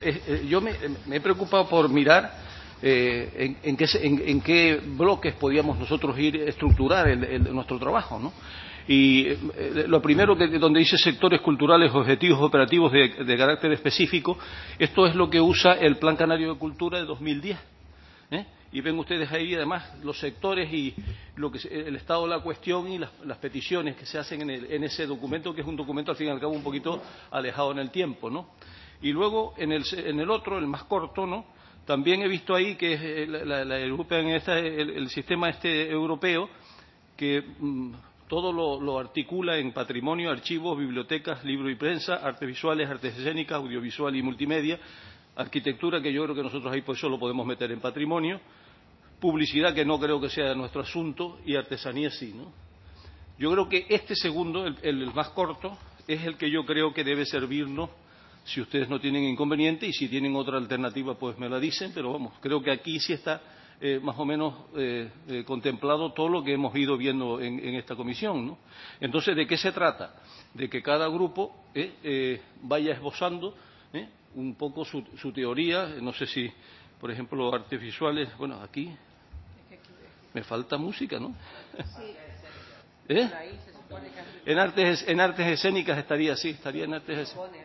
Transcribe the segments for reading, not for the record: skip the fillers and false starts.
Yo me he preocupado por mirar en qué bloques podíamos nosotros ir a estructurar nuestro trabajo, ¿no? Y lo primero, donde dice sectores culturales, objetivos operativos de carácter específico, esto es lo que usa el Plan Canario de Cultura de 2010. Y ven ustedes ahí además los sectores y el estado de la cuestión y las peticiones que se hacen en ese documento, que es un documento al fin y al cabo un poquito alejado en el tiempo, ¿no? Y luego en el otro, el más corto, ¿no? También he visto ahí que es el sistema europeo que todo lo articula en patrimonio, archivos, bibliotecas, libro y prensa, artes visuales, artes escénicas, audiovisual y multimedia, arquitectura, que yo creo que nosotros ahí pues solo podemos meter en patrimonio, publicidad, que no creo que sea nuestro asunto, y artesanía sí, ¿no? Yo creo que este segundo, el más corto, es el que yo creo que debe servirnos, si ustedes no tienen inconveniente, y si tienen otra alternativa pues me la dicen, pero vamos, creo que aquí sí está más o menos contemplado todo lo que hemos ido viendo en esta comisión, ¿no? Entonces, ¿de qué se trata? De que cada grupo vaya esbozando un poco su teoría. No sé si, por ejemplo, artes visuales, bueno, aquí me falta música, ¿no? En artes escénicas estaría en artes escénicas.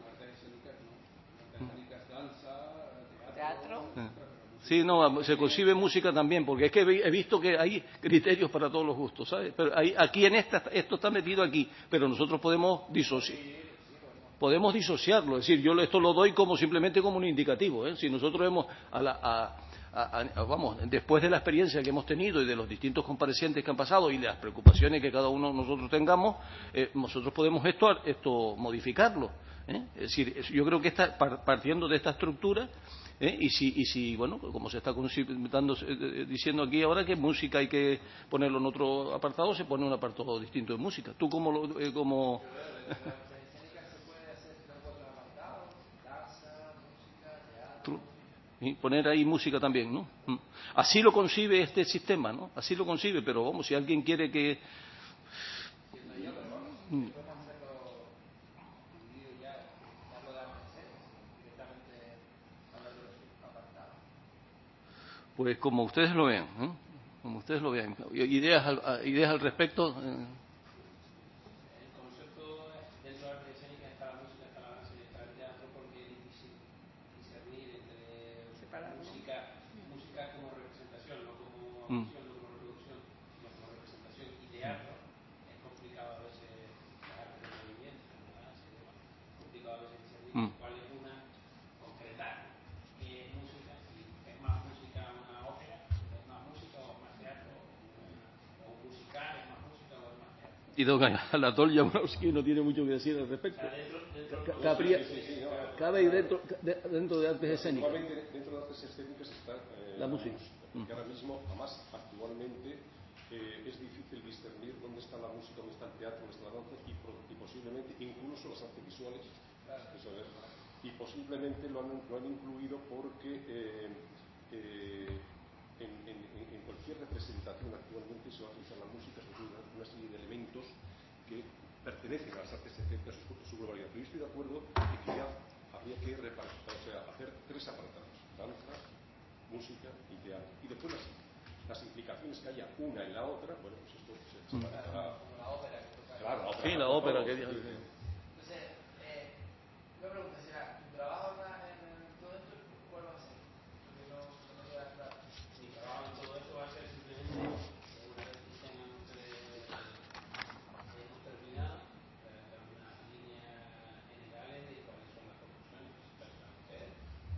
Sí, no, se concibe música también, porque es que he visto que hay criterios para todos los gustos, ¿sabes? Pero aquí esto está metido aquí, pero nosotros podemos disociarlo, es decir, yo esto lo doy simplemente como un indicativo, ¿eh? Si nosotros vemos vamos, después de la experiencia que hemos tenido y de los distintos comparecientes que han pasado y de las preocupaciones que cada uno de nosotros tengamos, nosotros podemos esto modificarlo, ¿eh? Es decir, yo creo que partiendo de esta estructura, y si, bueno, como se está diciendo aquí ahora, que música hay que ponerlo en otro apartado, se pone un apartado distinto de música. ¿Tú cómo? Y poner ahí música también, ¿no? Así lo concibe este sistema, ¿no? Así lo concibe, pero vamos, si alguien quiere que... Pues como ustedes lo vean, ¿eh? Como ustedes lo vean. Ideas al respecto. Y don Anatol Jablonski no tiene mucho que decir al respecto. Cabe ahí dentro de artes escénicas. Dentro de artes escénicas está la música. Porque ahora mismo, además, actualmente es difícil discernir dónde está la música, dónde está el teatro, dónde está la danza y posiblemente incluso las artes visuales. Y posiblemente lo han incluido porque en cualquier representación actualmente se va a utilizar la música, se utilizan una serie de elementos que pertenecen a las artes escénicas en su globalidad. Pero yo estoy de acuerdo en que ya habría que hacer tres apartados: danza, música y teatro. Y después las implicaciones que haya una en la otra, bueno, pues esto se manejará. La ópera. Claro, sí, la ópera. Entonces, una pregunta será, ¿tu trabajo en todo esto cuál va a ser? Porque no queda claro. Mi trabajo en todo esto va a ser simplemente, una vez que hayamos terminado, dar unas líneas generales de cuáles son las conclusiones que se presentan ustedes.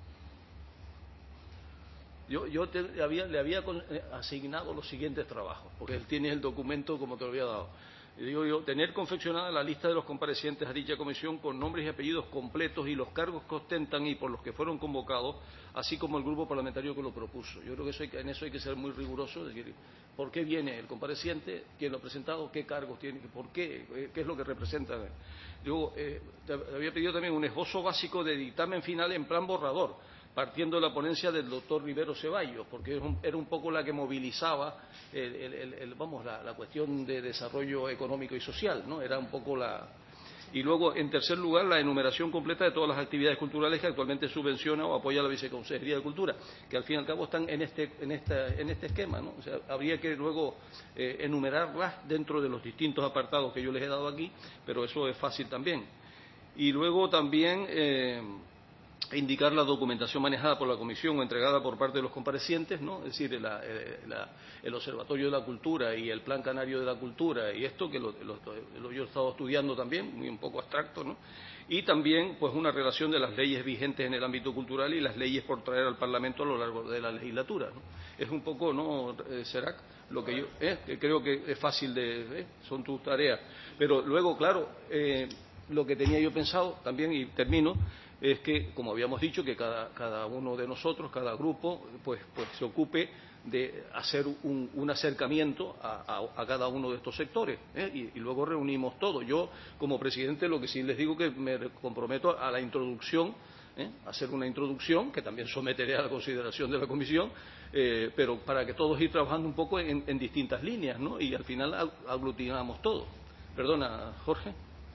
Yo le había asignado los siguientes trabajos, porque él tiene el documento como te lo había dado. Y digo yo, tener confeccionada la lista de los comparecientes a dicha comisión con nombres y apellidos completos y los cargos que ostentan y por los que fueron convocados, así como el grupo parlamentario que lo propuso. Yo creo que en eso hay que ser muy riguroso, es decir, ¿por qué viene el compareciente? ¿Quién lo ha presentado? ¿Qué cargos tiene? ¿Por qué? ¿Qué es lo que representa? Luego, te había pedido también un esbozo básico de dictamen final en plan borrador, partiendo de la ponencia del doctor Rivero Ceballos, porque era un poco la que movilizaba la cuestión de desarrollo económico y social, ¿no? Era un poco Y luego, en tercer lugar, la enumeración completa de todas las actividades culturales que actualmente subvenciona o apoya la Viceconsejería de Cultura, que al fin y al cabo están en este esquema, ¿no? O sea, habría que luego enumerarlas dentro de los distintos apartados que yo les he dado aquí, pero eso es fácil también. Y luego también indicar la documentación manejada por la Comisión o entregada por parte de los comparecientes, ¿no? Es decir, el Observatorio de la Cultura y el Plan Canario de la Cultura y esto, que yo he estado estudiando también, muy un poco abstracto, ¿no? Y también, pues, una relación de las leyes vigentes en el ámbito cultural y las leyes por traer al Parlamento a lo largo de la legislatura, ¿no? Es un poco, ¿no, Serac? Lo que yo que creo que es fácil son tus tareas. Pero luego, claro, lo que tenía yo pensado también, y termino, es que, como habíamos dicho, que cada uno de nosotros, cada grupo, pues se ocupe de hacer un acercamiento a cada uno de estos sectores, y luego reunimos todo. Yo, como presidente, lo que sí les digo que me comprometo a la introducción, hacer una introducción, que también someteré a la consideración de la comisión, pero para que todos ir trabajando un poco en distintas líneas, ¿no? Y al final aglutinamos todo. Perdona, Jorge.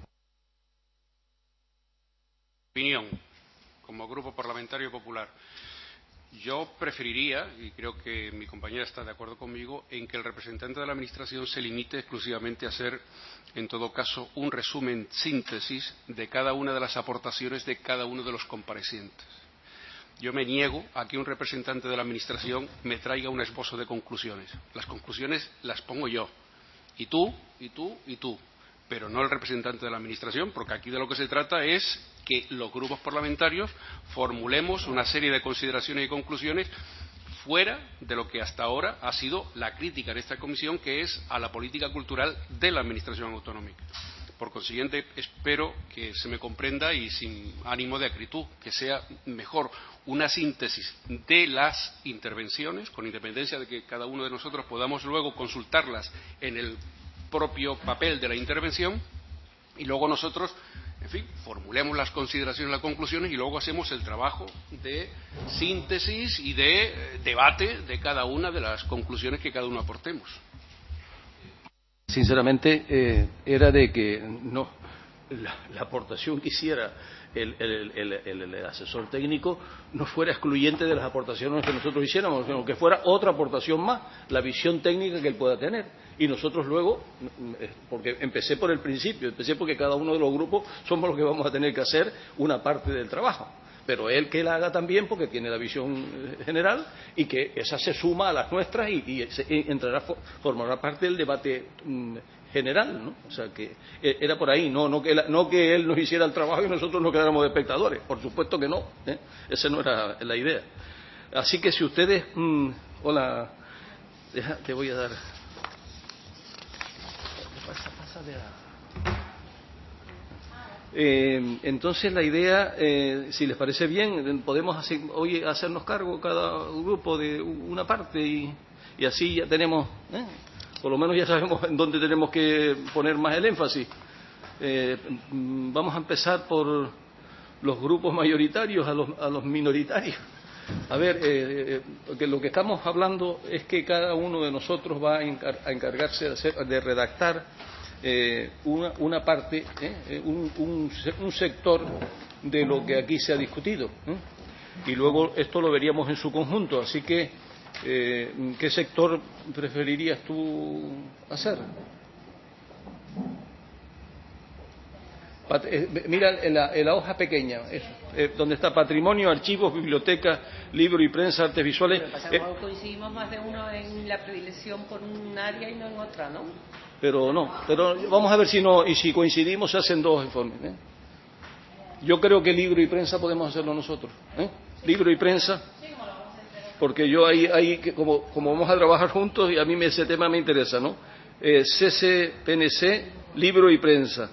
Opinión, como Grupo Parlamentario Popular. Yo preferiría, y creo que mi compañera está de acuerdo conmigo, en que el representante de la Administración se limite exclusivamente a hacer, en todo caso, un resumen síntesis de cada una de las aportaciones de cada uno de los comparecientes. Yo me niego a que un representante de la Administración me traiga un esbozo de conclusiones. Las conclusiones las pongo yo, y tú, y tú, y tú, pero no el representante de la Administración, porque aquí de lo que se trata es que los grupos parlamentarios formulemos una serie de consideraciones y conclusiones fuera de lo que hasta ahora ha sido la crítica en esta comisión, que es a la política cultural de la Administración autonómica. Por consiguiente, espero que se me comprenda, y sin ánimo de acritud, que sea mejor una síntesis de las intervenciones, con independencia de que cada uno de nosotros podamos luego consultarlas en el propio papel de la intervención, y luego nosotros, en fin, formulemos las consideraciones, las conclusiones, y luego hacemos el trabajo de síntesis y de debate de cada una de las conclusiones que cada uno aportemos. Sinceramente, era de que no la aportación que hiciera el asesor técnico no fuera excluyente de las aportaciones que nosotros hiciéramos, sino que fuera otra aportación más, la visión técnica que él pueda tener. Y nosotros luego, porque empecé por el principio, empecé porque cada uno de los grupos somos los que vamos a tener que hacer una parte del trabajo. Pero él que la haga también, porque tiene la visión general, y que esa se suma a las nuestras y formará parte del debate general, ¿no? O sea, que era por ahí, no que él nos hiciera el trabajo y nosotros nos quedáramos de espectadores, por supuesto que no, esa no era la idea. Así que si ustedes, hola, te voy a dar, pásale a... entonces la idea, si les parece bien, podemos hoy hacernos cargo cada grupo de una parte y así ya tenemos, por lo menos ya sabemos en dónde tenemos que poner más el énfasis. Vamos a empezar por los grupos mayoritarios a los minoritarios. A ver, porque lo que estamos hablando es que cada uno de nosotros va a encargarse de redactar una parte, un sector de lo que aquí se ha discutido, y luego esto lo veríamos en su conjunto. Así que, ¿qué sector preferirías tú hacer? Mira en la hoja pequeña, donde está patrimonio, archivos, biblioteca, libro y prensa, artes visuales. Pero coincidimos más de uno en la predilección por un área y no en otra, ¿no? Pero vamos a ver si coincidimos, se hacen dos informes. Yo creo que libro y prensa podemos hacerlo nosotros. Libro y prensa, porque yo ahí como vamos a trabajar juntos, y a mí ese tema me interesa, ¿no? CCPNC, libro y prensa.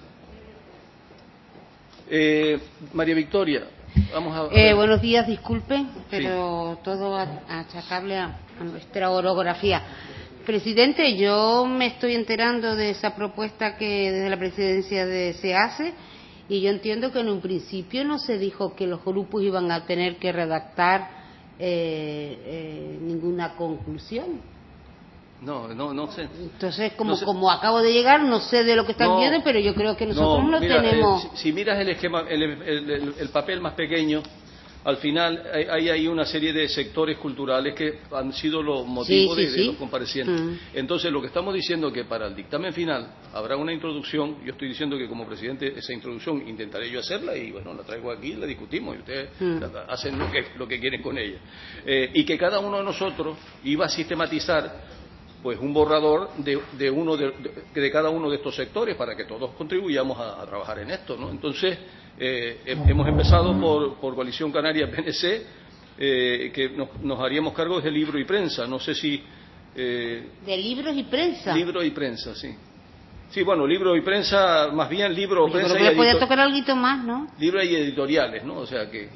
María Victoria, vamos a ver. Buenos días, disculpen, pero sí, todo achacable a nuestra orografía. Presidente, yo me estoy enterando de esa propuesta que desde la presidencia se hace, y yo entiendo que en un principio no se dijo que los grupos iban a tener que redactar ninguna conclusión. No sé. Entonces, No sé. como acabo de llegar, no sé de lo que están viendo, pero yo creo que nosotros no mira, tenemos... si miras el esquema, el papel más pequeño, al final hay una serie de sectores culturales que han sido los motivos de los comparecientes. Entonces, lo que estamos diciendo es que para el dictamen final habrá una introducción. Yo estoy diciendo que como presidente esa introducción intentaré yo hacerla y bueno, la traigo aquí, la discutimos y ustedes hacen lo que quieren con ella. Y que cada uno de nosotros iba a sistematizar pues un borrador de cada uno de estos sectores para que todos contribuyamos a trabajar en esto, ¿no? Entonces, hemos empezado por Coalición Canaria PNC, que nos haríamos cargo de libro y prensa. No sé si... ¿De libros y prensa? Libro y prensa, sí. Sí, bueno, libro y prensa, más bien libro, yo prensa creo que le podía tocar algo más, ¿no? Libro y editoriales, ¿no? O sea que...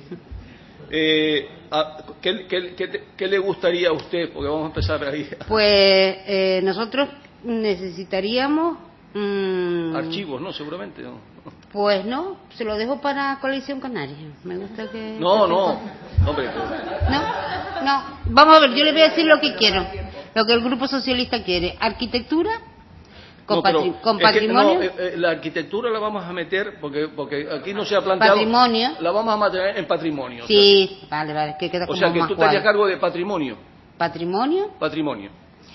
¿Qué le gustaría a usted? Porque vamos a empezar ahí. Pues nosotros necesitaríamos... Archivos, ¿no? Seguramente, ¿no? Pues no, se lo dejo para Coalición Canaria. Me gusta que... No, hombre. No. Vamos a ver, yo le voy a decir lo que quiero. Lo que el Grupo Socialista quiere. Arquitectura con patrimonio. La arquitectura la vamos a meter, porque aquí no se ha planteado... Patrimonio. La vamos a meter en patrimonio. Sí, o sea, vale, que queda como o sea, que más tú te harías guay. cargo de patrimonio. ¿Patrimonio? Patrimonio.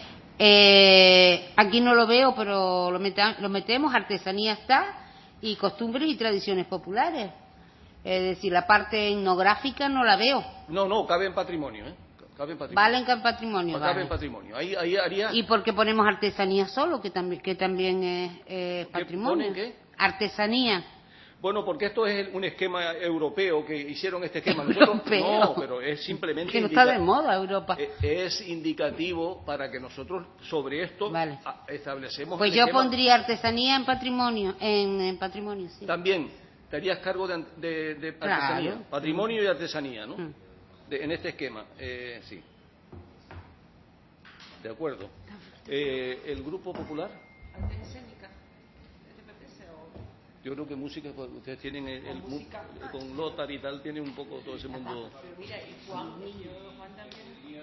Aquí no lo veo, pero lo metemos. Artesanía está, y costumbres y tradiciones populares. Es decir, la parte etnográfica no la veo. No, cabe en patrimonio, ¿eh? Cabe en patrimonio. Vale en patrimonio. Cabe en patrimonio. Ahí haría... ¿Y por qué ponemos artesanía solo, que también es patrimonio? ¿Ponen qué? Artesanía. Bueno, porque esto es un esquema europeo, que hicieron este esquema. Nosotros, no, pero es simplemente... Que no está de moda Europa. Es indicativo para que nosotros sobre esto establecemos... Pues yo pondría artesanía en patrimonio, en patrimonio, sí. También, te harías cargo de artesanía. Claro. Patrimonio y artesanía, ¿no? En este esquema, sí. De acuerdo. ¿El Grupo Popular? Yo creo que música, pues, ustedes tienen con Lothar y tal, tienen un poco todo ese mundo. Pero mira, y Juan también.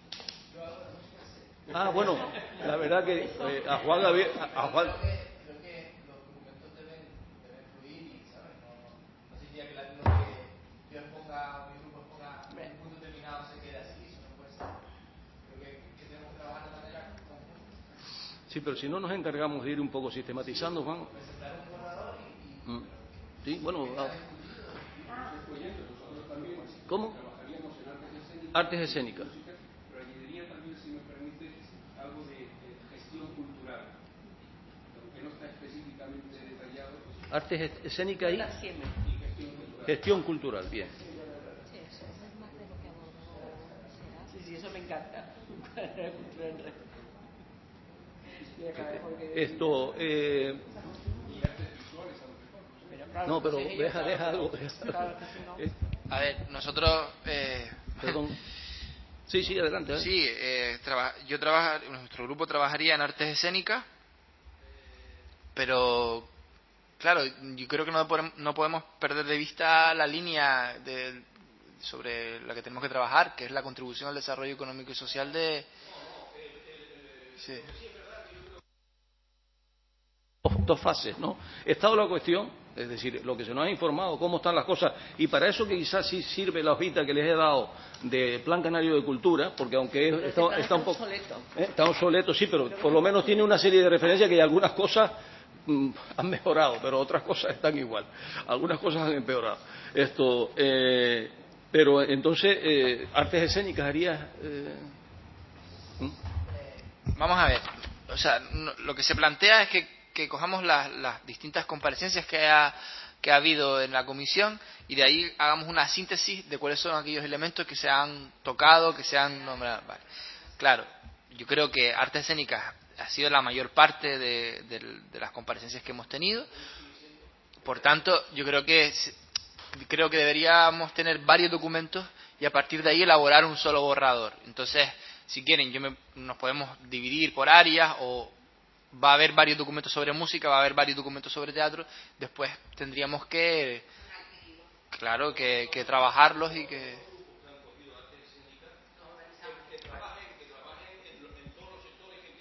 Bueno, la verdad que a Juan... Creo que los documentos deben fluir y, ¿sabes? No significa que lo que yo exponga o mi grupo exponga en un punto determinado se quede así, eso no puede ser. Creo que tenemos que trabajar de manera conjunta. Sí, pero si no nos encargamos de ir un poco sistematizando, Juan. Sí, bueno. ¿Cómo? Artes escénicas. Pero añadiría también, si me permite, algo de gestión cultural, aunque no está específicamente detallado. Artes escénicas y gestión cultural, bien. Sí, eso me encanta. Esto... No, pero deja algo. A ver, nosotros... Perdón. Sí, adelante. Sí, nuestro grupo trabajaría en artes escénicas, pero claro, yo creo que no podemos perder de vista la línea sobre la que tenemos que trabajar, que es la contribución al desarrollo económico y social de... Sí. Dos fases, ¿no? Estado la cuestión, es decir, lo que se nos ha informado, cómo están las cosas, y para eso quizás sí sirve la hojita que les he dado de Plan Canario de Cultura, porque aunque está un poco... Está obsoleto, sí, pero por lo menos tiene una serie de referencias que algunas cosas han mejorado, pero otras cosas están igual. Algunas cosas han empeorado. Pero entonces, artes escénicas haría... Vamos a ver, o sea, lo que se plantea es que cojamos las distintas comparecencias que ha habido en la comisión y de ahí hagamos una síntesis de cuáles son aquellos elementos que se han tocado, que se han nombrado. Vale. Claro, yo creo que artes escénicas ha sido la mayor parte de las comparecencias que hemos tenido. Por tanto, yo creo que deberíamos tener varios documentos y a partir de ahí elaborar un solo borrador. Entonces, si quieren, nos podemos dividir por áreas, o va a haber varios documentos sobre música, va a haber varios documentos sobre teatro. Después tendríamos que trabajarlos y que...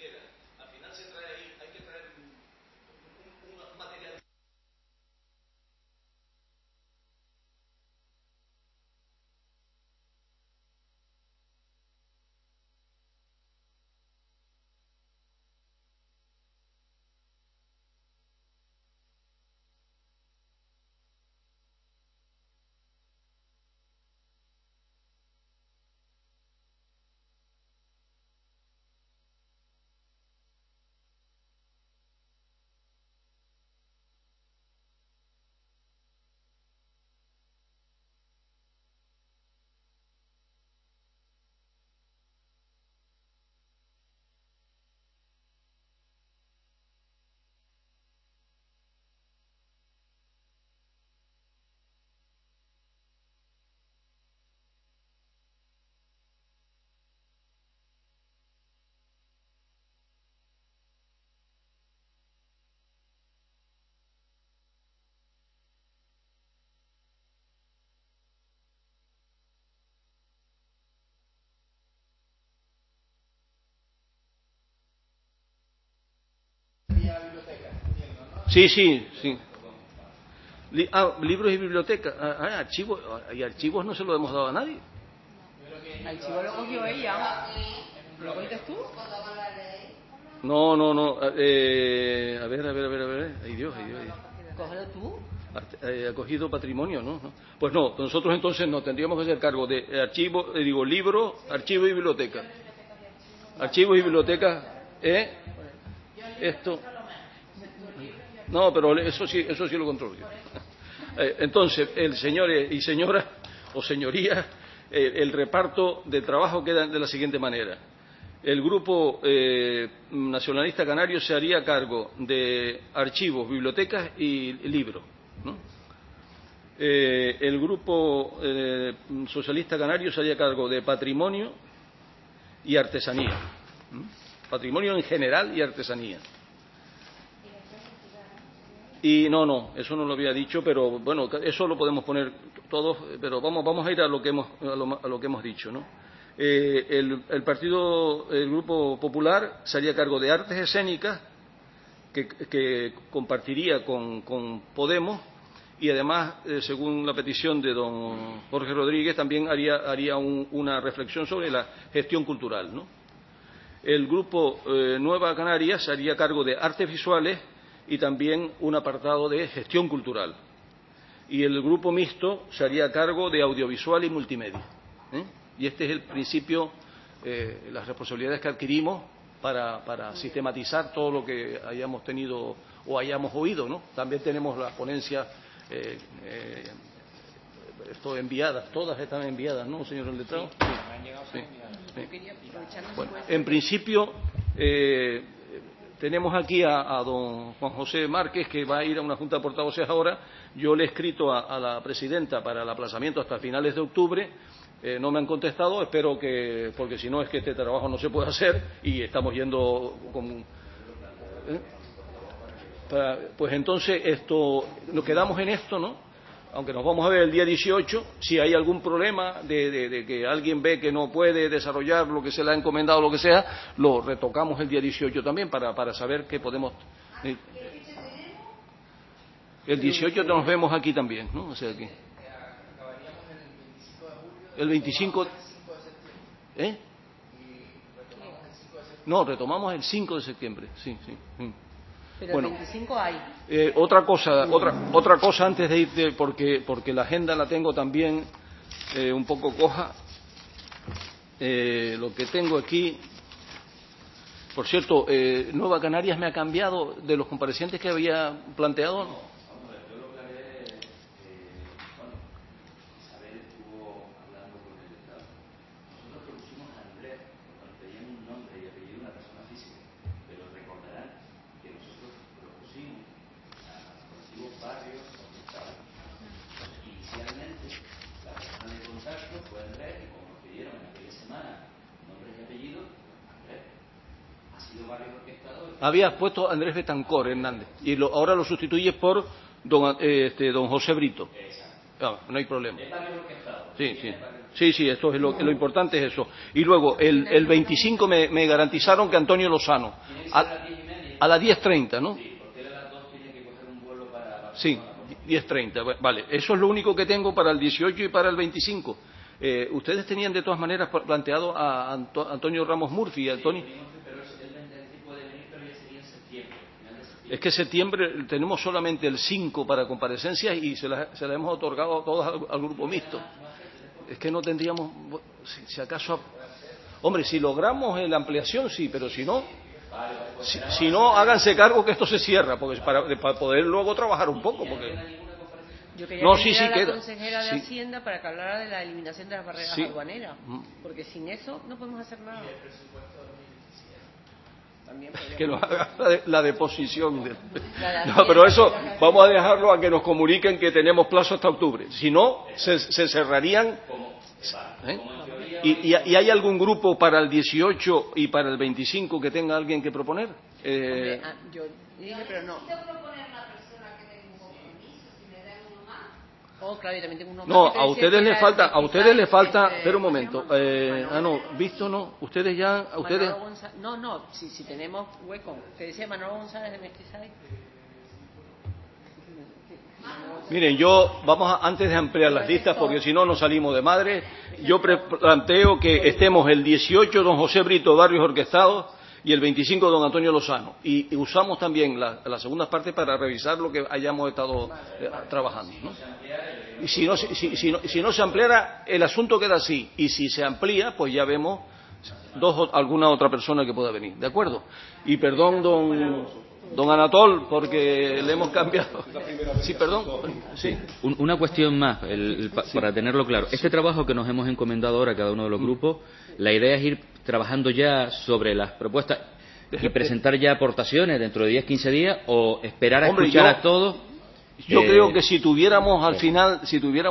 Sí, sí, sí. Libros y bibliotecas. Archivos. Y archivos no se lo hemos dado a nadie. El chivo lo cogió ella. ¿Lo cogiste tú? No. A ver. Ay Dios. Cógelo tú. Ha cogido patrimonio, ¿no? Pues no, nosotros entonces no tendríamos que hacer cargo de archivo, libros, archivos y biblioteca. Archivos y bibliotecas, esto. No, pero eso sí lo controlo yo. Entonces, el señor y señoras o señorías, el reparto del trabajo queda de la siguiente manera. El grupo nacionalista canario se haría cargo de archivos, bibliotecas y libros, ¿no? El grupo socialista canario se haría cargo de patrimonio y artesanía, ¿no? Patrimonio en general y artesanía. Y no, eso no lo había dicho, pero bueno, eso lo podemos poner todos, pero vamos a ir a lo que hemos dicho, ¿no? El Grupo Popular se haría cargo de artes escénicas, que compartiría con Podemos, y además, según la petición de don Jorge Rodríguez, también haría una reflexión sobre la gestión cultural, ¿no? El Grupo Nueva Canarias se haría cargo de artes visuales y también un apartado de gestión cultural. Y el Grupo Mixto se haría cargo de audiovisual y multimedia, Y este es el principio, las responsabilidades que adquirimos para sistematizar todo lo que hayamos tenido o hayamos oído, ¿no? También tenemos las ponencias enviadas, todas están enviadas, ¿no, señor letrado? Sí. Bueno, en principio tenemos aquí a don Juan José Márquez, que va a ir a una junta de portavoces ahora. Yo le he escrito a la presidenta para el aplazamiento hasta finales de octubre. No me han contestado, espero que, porque si no es que este trabajo no se puede hacer y estamos yendo con... Pues entonces nos quedamos en esto, ¿no? Aunque nos vamos a ver el día 18, si hay algún problema de que alguien ve que no puede desarrollar lo que se le ha encomendado, lo que sea, lo retocamos el día 18 también para saber qué podemos... El 18 nos vemos aquí también, ¿no? O sea, aquí. El 25... No, retomamos el 5 de septiembre, sí. Pero bueno, el 25 hay. Otra cosa antes de irte, porque la agenda la tengo también un poco coja. Lo que tengo aquí, por cierto, Nueva Canarias me ha cambiado de los comparecientes que había planteado. Habías puesto Andrés Betancor Hernández y ahora lo sustituyes por don José Brito. No hay problema. Sí, esto es lo importante es eso. Y luego el 25 me garantizaron que Antonio Lozano a las 10:30, ¿no? Sí, 10:30. Vale, eso es lo único que tengo para el 18 y para el 25. Ustedes tenían de todas maneras planteado a Antonio Ramos Murphy, Antonio. Es que septiembre tenemos solamente el 5 para comparecencias y se las hemos otorgado a todos al grupo mixto. Es que no tendríamos, si acaso, hombre, si logramos la ampliación sí, pero si no, háganse cargo que esto se cierra, porque para poder luego trabajar un poco, porque yo quería a la consejera de Hacienda para que hablara de la eliminación de las barreras aduaneras, porque sin eso no podemos hacer nada. Que nos haga la deposición. No, pero eso vamos a dejarlo a que nos comuniquen que tenemos plazo hasta octubre. Si no, se cerrarían. ¿Y hay algún grupo para el 18 y para el 25 que tenga alguien que proponer? Yo dije, pero no. Claro, yo también tengo uno más. No, a ustedes les falta, espera un momento. No, visto no, ustedes ya, a ustedes. No, si tenemos hueco. Que decía Manolo González de Mestizay. Miren, antes de ampliar las listas, porque si no, no salimos de madre, yo planteo que estemos el 18 don José Brito Barrios Orquestado y el 25 don Antonio Lozano. Y usamos también la segunda parte para revisar lo que hayamos estado trabajando, ¿no? Y si no se ampliara, el asunto queda así. Y si se amplía, pues ya vemos alguna otra persona que pueda venir. ¿De acuerdo? Y perdón, don Anatol, porque le hemos cambiado. Sí, perdón. Sí. Una cuestión más, para tenerlo claro. Este trabajo que nos hemos encomendado ahora a cada uno de los grupos, la idea es ir trabajando ya sobre las propuestas y presentar ya aportaciones dentro de 10-15 días o esperar a escuchar a todos. Yo creo que si tuviéramos al final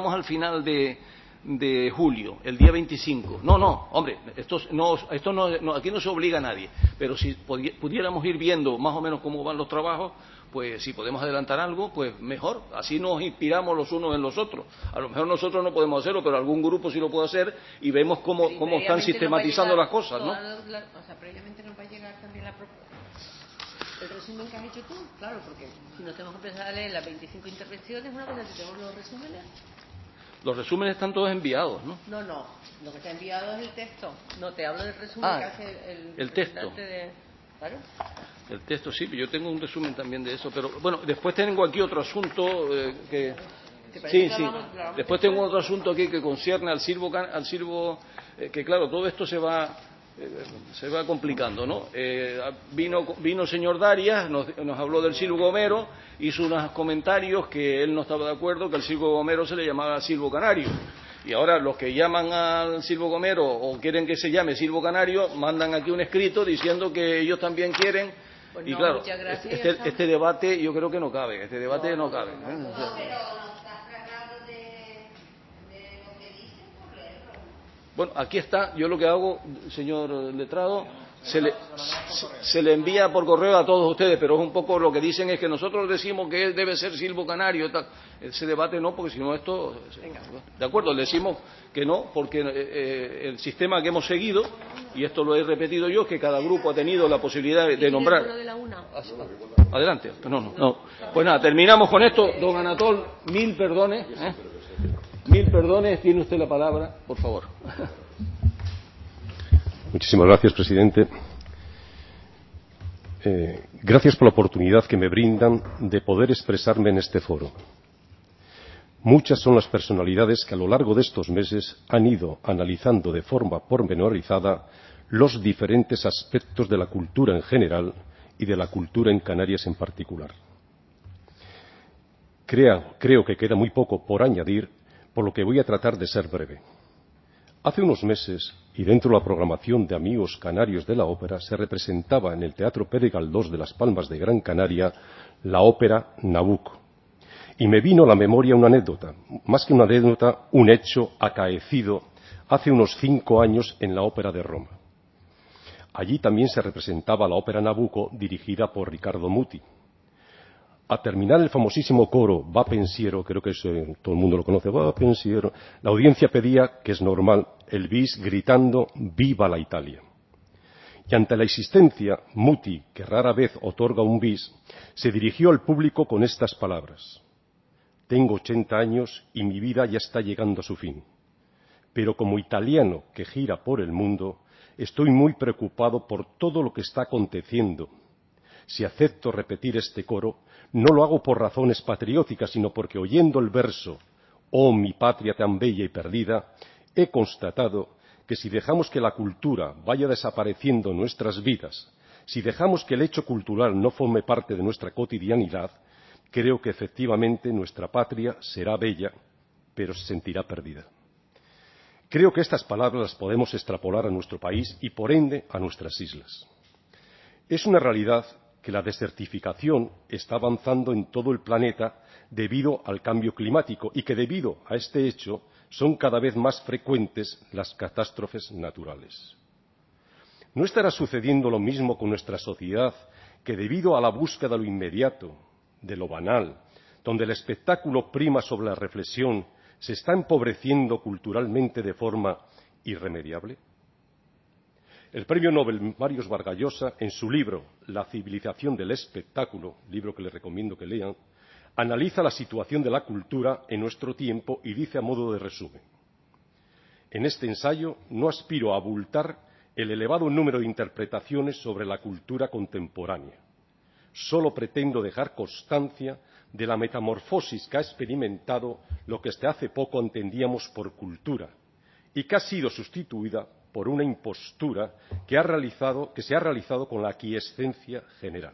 de julio, el día 25. No, hombre, aquí no se obliga a nadie, pero si pudiéramos ir viendo más o menos cómo van los trabajos, pues si podemos adelantar algo, pues mejor, así nos inspiramos los unos en los otros. A lo mejor nosotros no podemos hacerlo, pero algún grupo sí lo puede hacer y vemos cómo están sistematizando las cosas, ¿no? O sea, previamente nos va a llegar también la propuesta. El resumen que has hecho tú, claro, porque si nos tenemos que empezar a leer las 25 intervenciones, una cosa si tenemos los resúmenes. Los resúmenes están todos enviados, ¿no? No, lo que está enviado es el texto. No, te hablo del resumen que hace el texto. Claro. El texto, sí, yo tengo un resumen también de eso, pero bueno, después tengo aquí otro asunto que... Sí. Después tengo otro asunto aquí que concierne al silbo, que claro, todo esto se va complicando, ¿no? Vino el señor Darias, nos habló del silbo gomero, hizo unos comentarios que él no estaba de acuerdo, que el silbo gomero se le llamaba silbo canario. Y ahora los que llaman al silbo gomero o quieren que se llame silbo canario, mandan aquí un escrito diciendo que ellos también quieren. Pues y claro, este debate yo creo que no cabe, no cabe. Bueno, aquí está, yo lo que hago, señor letrado, se le envía por correo a todos ustedes, pero es un poco lo que dicen es que nosotros decimos que él debe ser silbo canario, tal. Ese debate no, porque si no esto... De acuerdo, le decimos que no, porque el sistema que hemos seguido, y esto lo he repetido yo, que cada grupo ha tenido la posibilidad de nombrar... Adelante, no. Pues nada, terminamos con esto. Don Anatol, mil perdones. Mil perdones, tiene usted la palabra, por favor. Muchísimas gracias, presidente. Gracias por la oportunidad que me brindan de poder expresarme en este foro. Muchas son las personalidades que a lo largo de estos meses han ido analizando de forma pormenorizada los diferentes aspectos de la cultura en general y de la cultura en Canarias en particular. Creo que queda muy poco por añadir, por lo que voy a tratar de ser breve. Hace unos meses, y dentro de la programación de Amigos Canarios de la Ópera, se representaba en el Teatro Pere Galdós de Las Palmas de Gran Canaria la ópera Nabucco. Y me vino a la memoria una anécdota, más que una anécdota, un hecho acaecido hace unos 5 años en la Ópera de Roma. Allí también se representaba la ópera Nabucco dirigida por Riccardo Muti. A terminar el famosísimo coro Va pensiero, creo que todo el mundo lo conoce, Va pensiero, la audiencia pedía, que es normal, el bis gritando Viva la Italia. Y ante la existencia, Muti, que rara vez otorga un bis, se dirigió al público con estas palabras: tengo 80 años y mi vida ya está llegando a su fin. Pero como italiano que gira por el mundo, estoy muy preocupado por todo lo que está aconteciendo. Si acepto repetir este coro, no lo hago por razones patrióticas, sino porque oyendo el verso «Oh, mi patria tan bella y perdida», he constatado que si dejamos que la cultura vaya desapareciendo en nuestras vidas, si dejamos que el hecho cultural no forme parte de nuestra cotidianidad, creo que efectivamente nuestra patria será bella, pero se sentirá perdida. Creo que estas palabras las podemos extrapolar a nuestro país y, por ende, a nuestras islas. Es una realidad que la desertificación está avanzando en todo el planeta debido al cambio climático y que debido a este hecho son cada vez más frecuentes las catástrofes naturales. ¿No estará sucediendo lo mismo con nuestra sociedad, que debido a la búsqueda de lo inmediato, de lo banal, donde el espectáculo prima sobre la reflexión, se está empobreciendo culturalmente de forma irremediable? El premio Nobel Marius Vargas Llosa, en su libro La civilización del espectáculo, libro que les recomiendo que lean, analiza la situación de la cultura en nuestro tiempo y dice a modo de resumen: en este ensayo no aspiro a abultar el elevado número de interpretaciones sobre la cultura contemporánea. Solo pretendo dejar constancia de la metamorfosis que ha experimentado lo que hasta hace poco entendíamos por cultura y que ha sido sustituida por una impostura que se ha realizado con la aquiescencia general.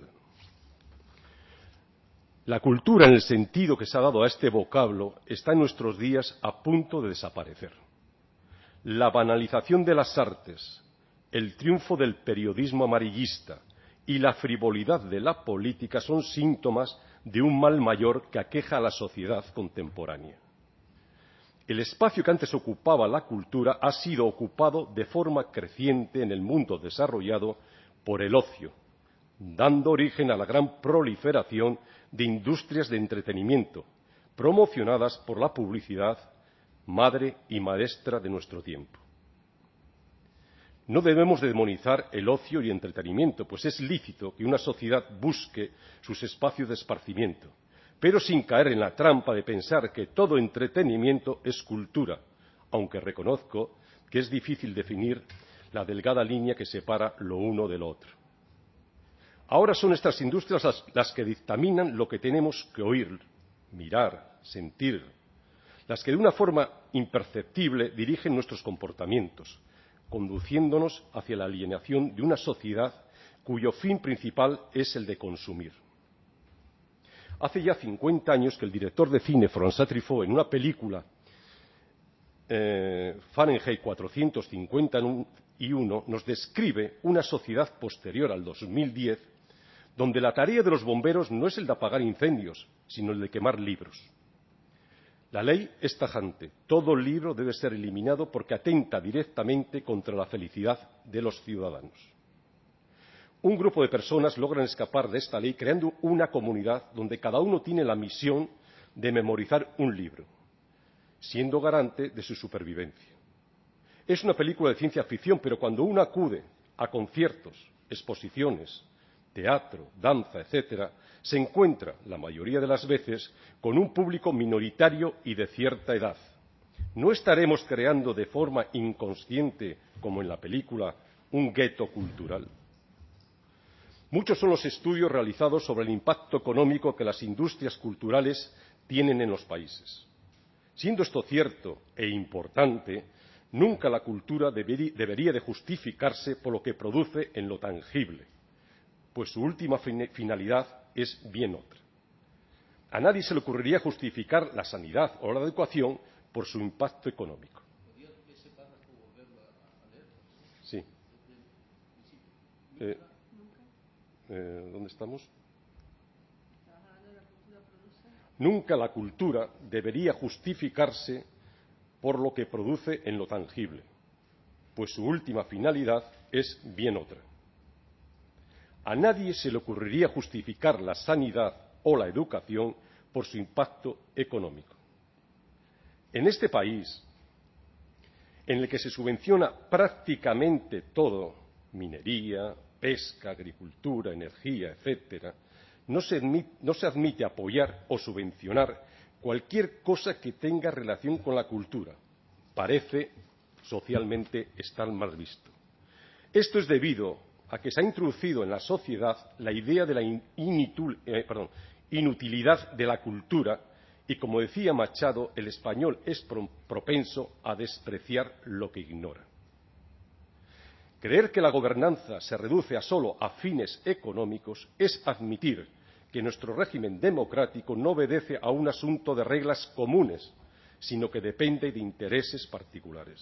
La cultura, en el sentido que se ha dado a este vocablo, está en nuestros días a punto de desaparecer. La banalización de las artes, el triunfo del periodismo amarillista y la frivolidad de la política son síntomas de un mal mayor que aqueja a la sociedad contemporánea. El espacio que antes ocupaba la cultura ha sido ocupado de forma creciente en el mundo desarrollado por el ocio, dando origen a la gran proliferación de industrias de entretenimiento, promocionadas por la publicidad, madre y maestra de nuestro tiempo. No debemos demonizar el ocio y entretenimiento, pues es lícito que una sociedad busque sus espacios de esparcimiento, pero sin caer en la trampa de pensar que todo entretenimiento es cultura, aunque reconozco que es difícil definir la delgada línea que separa lo uno de lo otro. Ahora son estas industrias las que dictaminan lo que tenemos que oír, mirar, sentir, las que de una forma imperceptible dirigen nuestros comportamientos, conduciéndonos hacia la alienación de una sociedad cuyo fin principal es el de consumir. Hace ya 50 años que el director de cine François Truffaut, en una película Fahrenheit 451, nos describe una sociedad posterior al 2010, donde la tarea de los bomberos no es el de apagar incendios, sino el de quemar libros. La ley es tajante: todo libro debe ser eliminado porque atenta directamente contra la felicidad de los ciudadanos. Un grupo de personas logran escapar de esta ley creando una comunidad donde cada uno tiene la misión de memorizar un libro, siendo garante de su supervivencia. Es una película de ciencia ficción, pero cuando uno acude a conciertos, exposiciones, teatro, danza, etcétera, se encuentra, la mayoría de las veces, con un público minoritario y de cierta edad. ¿No estaremos creando de forma inconsciente, como en la película, un gueto cultural? Muchos son los estudios realizados sobre el impacto económico que las industrias culturales tienen en los países. Siendo esto cierto e importante, nunca la cultura debería de justificarse por lo que produce en lo tangible, pues su última finalidad es bien otra. A nadie se le ocurriría justificar la sanidad o la educación por su impacto económico. Sí. ¿Dónde estamos? Nunca la cultura debería justificarse por lo que produce en lo tangible, pues su última finalidad es bien otra. A nadie se le ocurriría justificar la sanidad o la educación por su impacto económico. En este país, en el que se subvenciona prácticamente todo, minería, pesca, agricultura, energía, etcétera, no se admite apoyar o subvencionar cualquier cosa que tenga relación con la cultura. Parece socialmente estar mal visto. Esto es debido a que se ha introducido en la sociedad la idea de la inutilidad de la cultura y, como decía Machado, el español es propenso a despreciar lo que ignora. Creer que la gobernanza se reduce solo a fines económicos es admitir que nuestro régimen democrático no obedece a un asunto de reglas comunes, sino que depende de intereses particulares.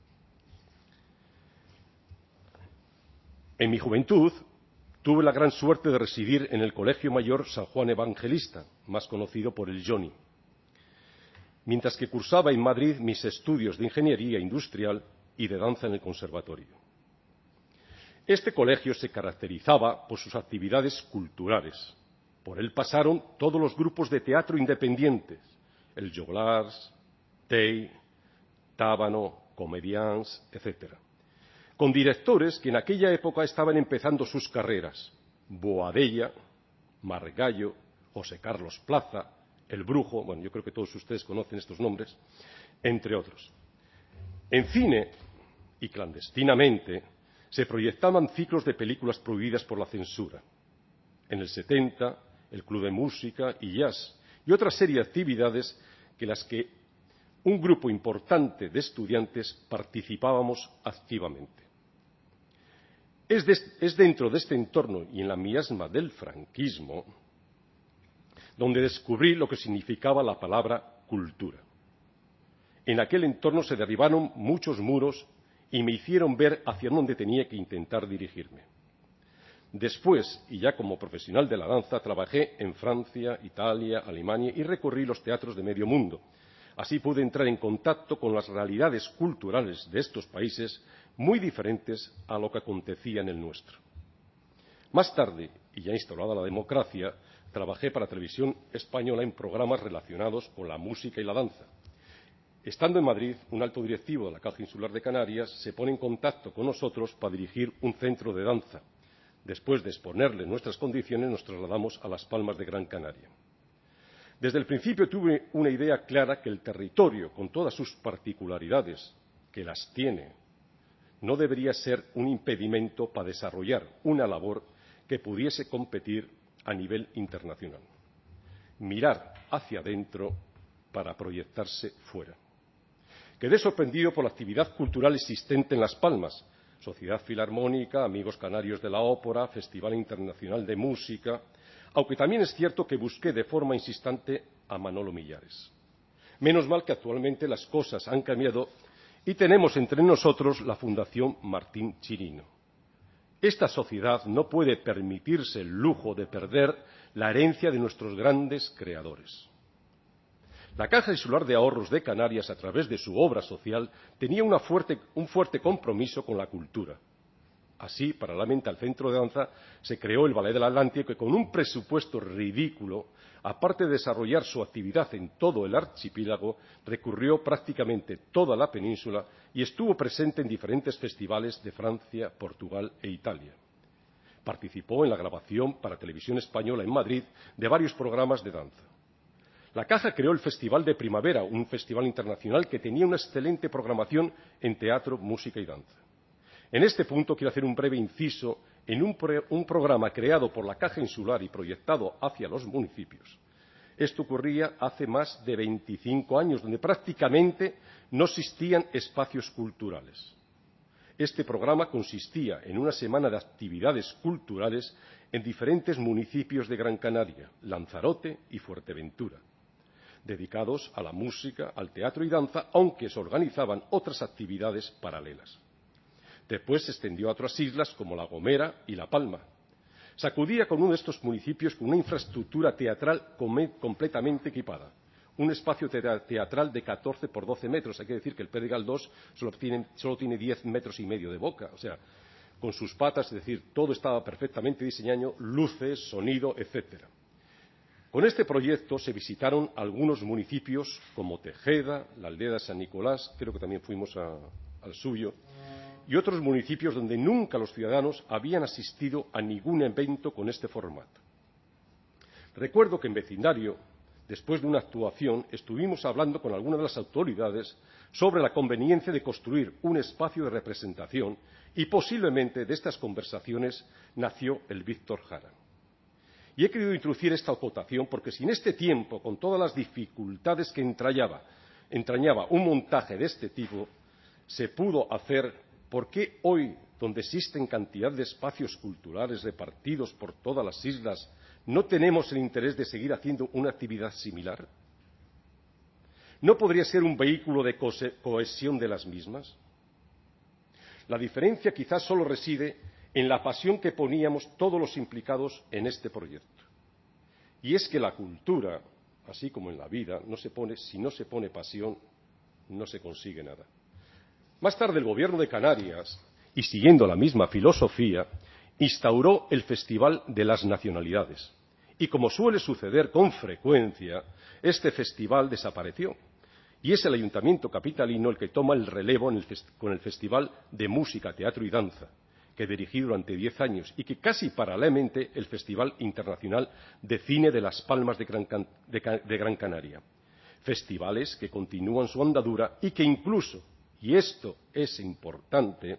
En mi juventud tuve la gran suerte de residir en el Colegio Mayor San Juan Evangelista, más conocido por el Joni, mientras que cursaba en Madrid mis estudios de ingeniería industrial y de danza en el conservatorio. Este colegio se caracterizaba por sus actividades culturales. Por él pasaron todos los grupos de teatro independientes: el Joglars, Tei, Tábano, Comedians, etc., con directores que en aquella época estaban empezando sus carreras: Boadella, Margallo, José Carlos Plaza, El Brujo, bueno, yo creo que todos ustedes conocen estos nombres, entre otros. En cine, y clandestinamente, se proyectaban ciclos de películas prohibidas por la censura. En el 70, el Club de Música y Jazz, y otra serie de actividades que las que un grupo importante de estudiantes participábamos activamente. Es dentro de este entorno y en la miasma del franquismo donde descubrí lo que significaba la palabra cultura. En aquel entorno se derribaron muchos muros y me hicieron ver hacia dónde tenía que intentar dirigirme. Después, y ya como profesional de la danza, trabajé en Francia, Italia, Alemania y recorrí los teatros de medio mundo. Así pude entrar en contacto con las realidades culturales de estos países muy diferentes a lo que acontecía en el nuestro. Más tarde, y ya instalada la democracia, trabajé para Televisión Española en programas relacionados con la música y la danza. Estando en Madrid, un alto directivo de la Caja Insular de Canarias se pone en contacto con nosotros para dirigir un centro de danza. Después de exponerle nuestras condiciones, nos trasladamos a Las Palmas de Gran Canaria. Desde el principio tuve una idea clara que el territorio, con todas sus particularidades, que las tiene, no debería ser un impedimento para desarrollar una labor que pudiese competir a nivel internacional. Mirar hacia adentro para proyectarse fuera. Quedé sorprendido por la actividad cultural existente en Las Palmas. Sociedad Filarmónica, Amigos Canarios de la Ópera, Festival Internacional de Música, aunque también es cierto que busqué de forma insistente a Manolo Millares. Menos mal que actualmente las cosas han cambiado y tenemos entre nosotros la Fundación Martín Chirino. Esta sociedad no puede permitirse el lujo de perder la herencia de nuestros grandes creadores. La Caja Insular de Ahorros de Canarias, a través de su obra social, tenía un fuerte compromiso con la cultura. Así, paralelamente al centro de danza, se creó el Ballet del Atlántico, que con un presupuesto ridículo, aparte de desarrollar su actividad en todo el archipiélago, recorrió prácticamente toda la península y estuvo presente en diferentes festivales de Francia, Portugal e Italia. Participó en la grabación para Televisión Española en Madrid de varios programas de danza. La Caja creó el Festival de Primavera, un festival internacional que tenía una excelente programación en teatro, música y danza. En este punto quiero hacer un breve inciso en un programa creado por la Caja Insular y proyectado hacia los municipios. Esto ocurría hace más de 25 años, donde prácticamente no existían espacios culturales. Este programa consistía en una semana de actividades culturales en diferentes municipios de Gran Canaria, Lanzarote y Fuerteventura, dedicados a la música, al teatro y danza, aunque se organizaban otras actividades paralelas. Después se extendió a otras islas como La Gomera y La Palma. Se acudía con uno de estos municipios con una infraestructura teatral completamente equipada. Un espacio teatral de 14 por 12 metros. Hay que decir que el Pere Galdós solo tiene 10 metros y medio de boca. O sea, con sus patas, es decir, todo estaba perfectamente diseñado, luces, sonido, etcétera. Con este proyecto se visitaron algunos municipios como Tejeda, la aldea de San Nicolás, creo que también fuimos al suyo, y otros municipios donde nunca los ciudadanos habían asistido a ningún evento con este formato. Recuerdo que en vecindario, después de una actuación, estuvimos hablando con algunas de las autoridades sobre la conveniencia de construir un espacio de representación y posiblemente de estas conversaciones nació el Víctor Jara. Y he querido introducir esta acotación porque si en este tiempo, con todas las dificultades que entrañaba un montaje de este tipo, se pudo hacer, ¿por qué hoy, donde existen cantidad de espacios culturales repartidos por todas las islas, no tenemos el interés de seguir haciendo una actividad similar? ¿No podría ser un vehículo de cohesión de las mismas? La diferencia quizás solo reside en la pasión que poníamos todos los implicados en este proyecto. Y es que la cultura, así como en la vida, si no se pone pasión, no se consigue nada. Más tarde el Gobierno de Canarias, y siguiendo la misma filosofía, instauró el Festival de las Nacionalidades. Y como suele suceder con frecuencia, este festival desapareció. Y es el Ayuntamiento capitalino el que toma el relevo con el Festival de Música, Teatro y Danza, que dirigí durante 10 años y que casi paralelamente el Festival Internacional de Cine de Las Palmas de Gran Canaria. Festivales que continúan su andadura y que incluso, y esto es importante,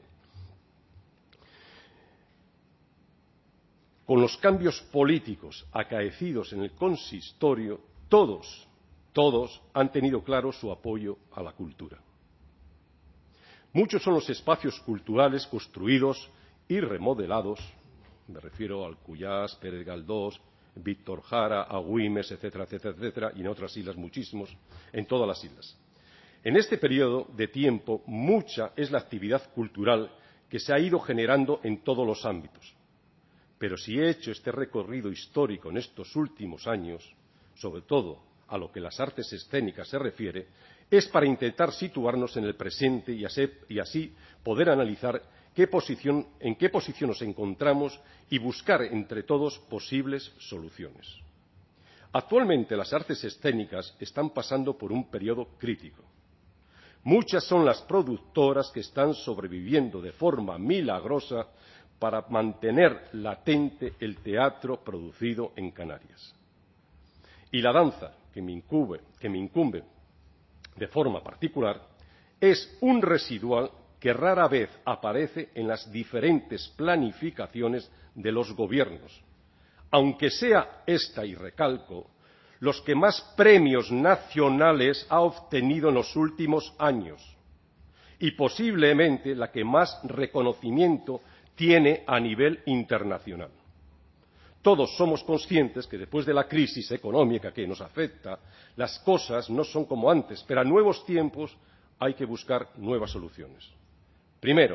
con los cambios políticos acaecidos en el consistorio, todos han tenido claro su apoyo a la cultura. Muchos son los espacios culturales construidos y remodelados, me refiero al Cuyás, Pérez Galdós, Víctor Jara, Agüimes, etcétera, etcétera, etcétera, y en otras islas muchísimos, en todas las islas. En este periodo de tiempo, mucha es la actividad cultural que se ha ido generando en todos los ámbitos. Pero si he hecho este recorrido histórico en estos últimos años, sobre todo a lo que las artes escénicas se refiere, es para intentar situarnos en el presente y así poder analizar en qué posición nos encontramos y buscar entre todos posibles soluciones. Actualmente las artes escénicas están pasando por un periodo crítico. Muchas son las productoras que están sobreviviendo de forma milagrosa para mantener latente el teatro producido en Canarias. Y la danza, que me incumbe de forma particular, es un residual que rara vez aparece en las diferentes planificaciones de los gobiernos, aunque sea esta, y recalco, los que más premios nacionales ha obtenido en los últimos años y posiblemente la que más reconocimiento tiene a nivel internacional. Todos somos conscientes que después de la crisis económica que nos afecta, las cosas no son como antes, pero a nuevos tiempos hay que buscar nuevas soluciones. Primero,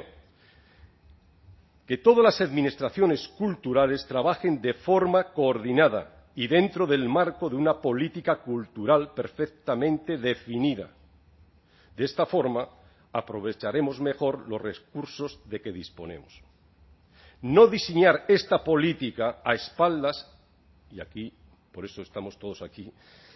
que todas las administraciones culturales trabajen de forma coordinada y dentro del marco de una política cultural perfectamente definida. De esta forma, aprovecharemos mejor los recursos de que disponemos. No diseñar esta política a espaldas, y aquí, por eso estamos todos aquí,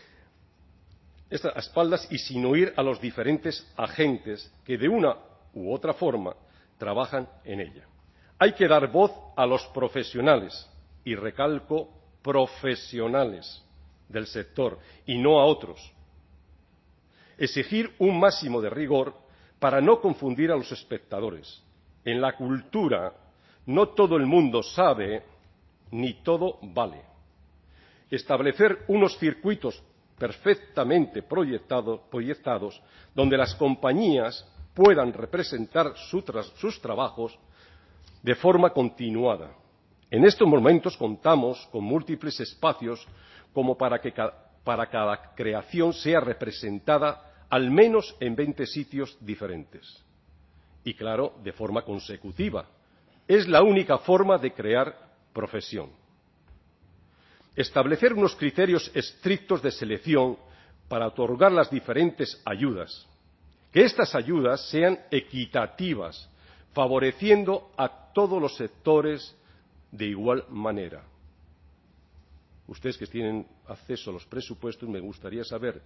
a espaldas y sin oír a los diferentes agentes que de una u otra forma trabajan en ella. Hay que dar voz a los profesionales, y recalco, profesionales del sector, y no a otros. Exigir un máximo de rigor para no confundir a los espectadores. En la cultura no todo el mundo sabe ni todo vale. Establecer unos circuitos perfectamente proyectados donde las compañías puedan representar sus trabajos de forma continuada. En estos momentos contamos con múltiples espacios como para que cada creación sea representada al menos en 20 sitios diferentes. Y claro, de forma consecutiva. Es la única forma de crear profesión. Establecer unos criterios estrictos de selección para otorgar las diferentes ayudas. Que estas ayudas sean equitativas, favoreciendo a todos los sectores de igual manera. Ustedes que tienen acceso a los presupuestos, me gustaría saber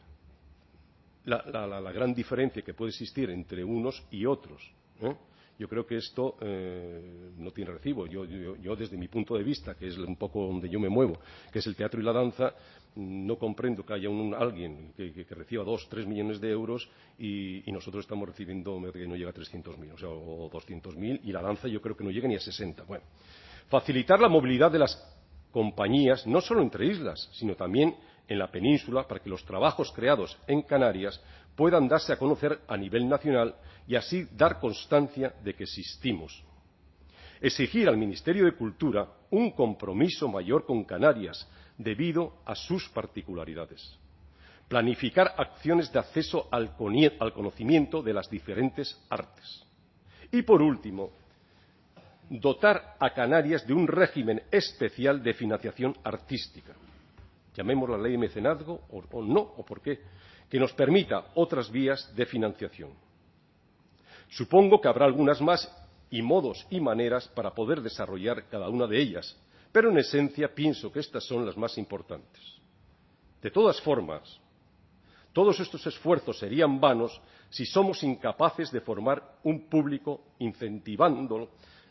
la gran diferencia que puede existir entre unos y otros, ¿eh? Yo creo que esto no tiene recibo. Yo desde mi punto de vista, que es un poco donde yo me muevo, que es el teatro y la danza, no comprendo que haya alguien que reciba 2 o 3 millones de euros y nosotros estamos recibiendo que no llega a 300.000, o sea, o 200.000, y la danza yo creo que no llega ni a 60. Bueno, facilitar la movilidad de las compañías, no solo entre islas, sino también en la península, para que los trabajos creados en Canarias puedan darse a conocer a nivel nacional y así dar constancia de que existimos. Exigir al Ministerio de Cultura un compromiso mayor con Canarias debido a sus particularidades. Planificar acciones de acceso al conocimiento de las diferentes artes. Y por último, dotar a Canarias de un régimen especial de financiación artística. Llamémosla ley de mecenazgo o no, o por qué, que nos permita otras vías de financiación. Supongo que habrá algunas más y modos y maneras para poder desarrollar cada una de ellas, pero en esencia pienso que estas son las más importantes. De todas formas, todos estos esfuerzos serían vanos si somos incapaces de formar un público incentivando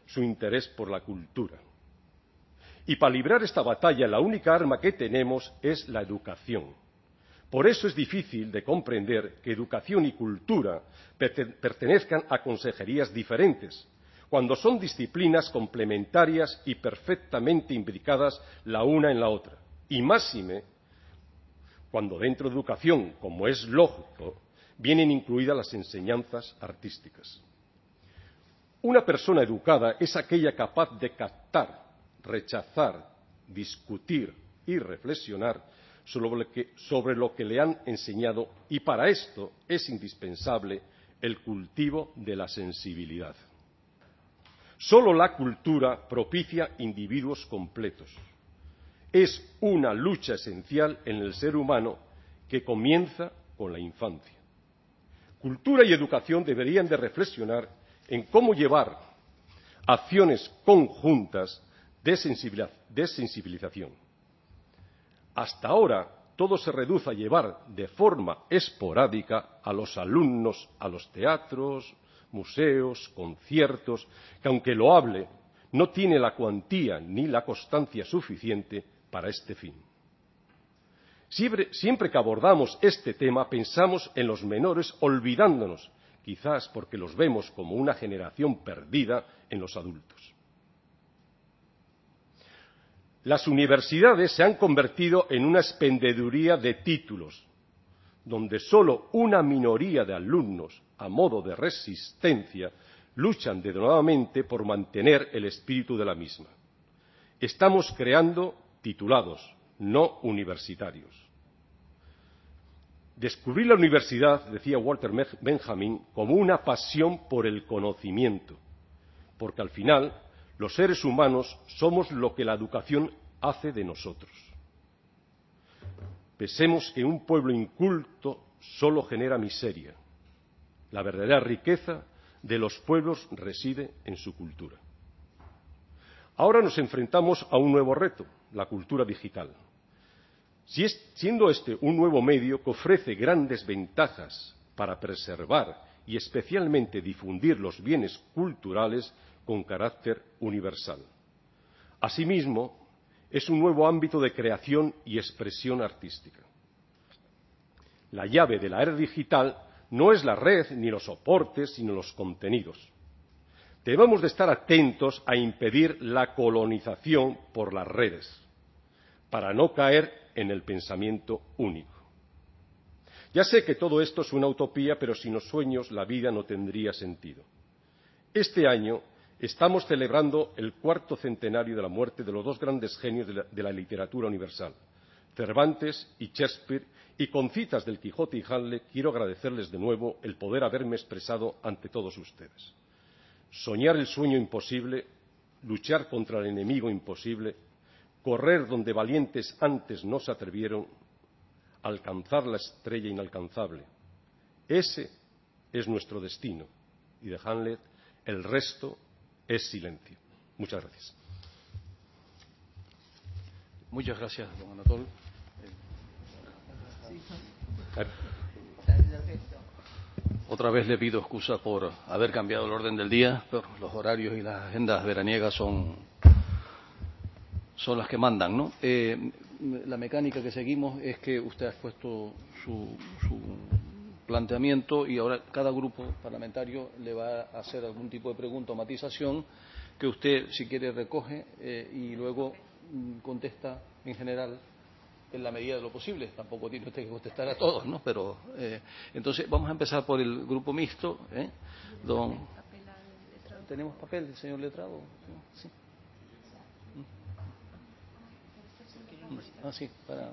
su interés por la cultura. Y para librar esta batalla, la única arma que tenemos es la educación. Por eso es difícil de comprender que educación y cultura pertenezcan a consejerías diferentes, cuando son disciplinas complementarias y perfectamente imbricadas la una en la otra. Y máxime, cuando dentro de educación, como es lógico, vienen incluidas las enseñanzas artísticas. Una persona educada es aquella capaz de captar, rechazar, discutir y reflexionar sobre lo que le han enseñado, y para esto es indispensable el cultivo de la sensibilidad. Solo la cultura propicia individuos completos. Es una lucha esencial en el ser humano que comienza con la infancia. Cultura y educación deberían de reflexionar en cómo llevar acciones conjuntas de sensibilización. Hasta ahora todo se reduce a llevar de forma esporádica a los alumnos a los teatros, museos, conciertos, que aunque loable, no tiene la cuantía ni la constancia suficiente para este fin. Siempre que abordamos este tema pensamos en los menores, olvidándonos, quizás porque los vemos como una generación perdida, en los adultos. Las universidades se han convertido en una expendeduría de títulos, donde solo una minoría de alumnos, a modo de resistencia, luchan denodadamente por mantener el espíritu de la misma. Estamos creando titulados, no universitarios. Descubrí la universidad, decía Walter Benjamin, como una pasión por el conocimiento, porque al final los seres humanos somos lo que la educación hace de nosotros. Pensemos que un pueblo inculto solo genera miseria. La verdadera riqueza de los pueblos reside en su cultura. Ahora nos enfrentamos a un nuevo reto, la cultura digital. Siendo este un nuevo medio que ofrece grandes ventajas para preservar y especialmente difundir los bienes culturales con carácter universal. Asimismo, es un nuevo ámbito de creación y expresión artística. La llave de la era digital no es la red ni los soportes, sino los contenidos. Debemos de estar atentos a impedir la colonización por las redes, para no caer en el pensamiento único. Ya sé que todo esto es una utopía, pero sin los sueños la vida no tendría sentido. Este año estamos celebrando el 4º centenario de la muerte de los dos grandes genios de la literatura universal, Cervantes y Shakespeare, y con citas del Quijote y Hamlet quiero agradecerles de nuevo el poder haberme expresado ante todos ustedes. Soñar el sueño imposible, luchar contra el enemigo imposible, correr donde valientes antes no se atrevieron, alcanzar la estrella inalcanzable. Ese es nuestro destino. Y de Hamlet, el resto es silencio. Muchas gracias. Muchas gracias, don Anatol. Otra vez le pido excusa por haber cambiado el orden del día, pero los horarios y las agendas veraniegas son las que mandan, ¿no? La mecánica que seguimos es que usted ha expuesto su planteamiento y ahora cada grupo parlamentario le va a hacer algún tipo de pregunta o matización que usted, si quiere, recoge y luego contesta en general en la medida de lo posible. Tampoco tiene usted que contestar a todos, ¿no? Pero entonces vamos a empezar por el grupo mixto. ¿Tenemos papel, señor letrado? Sí. Sí,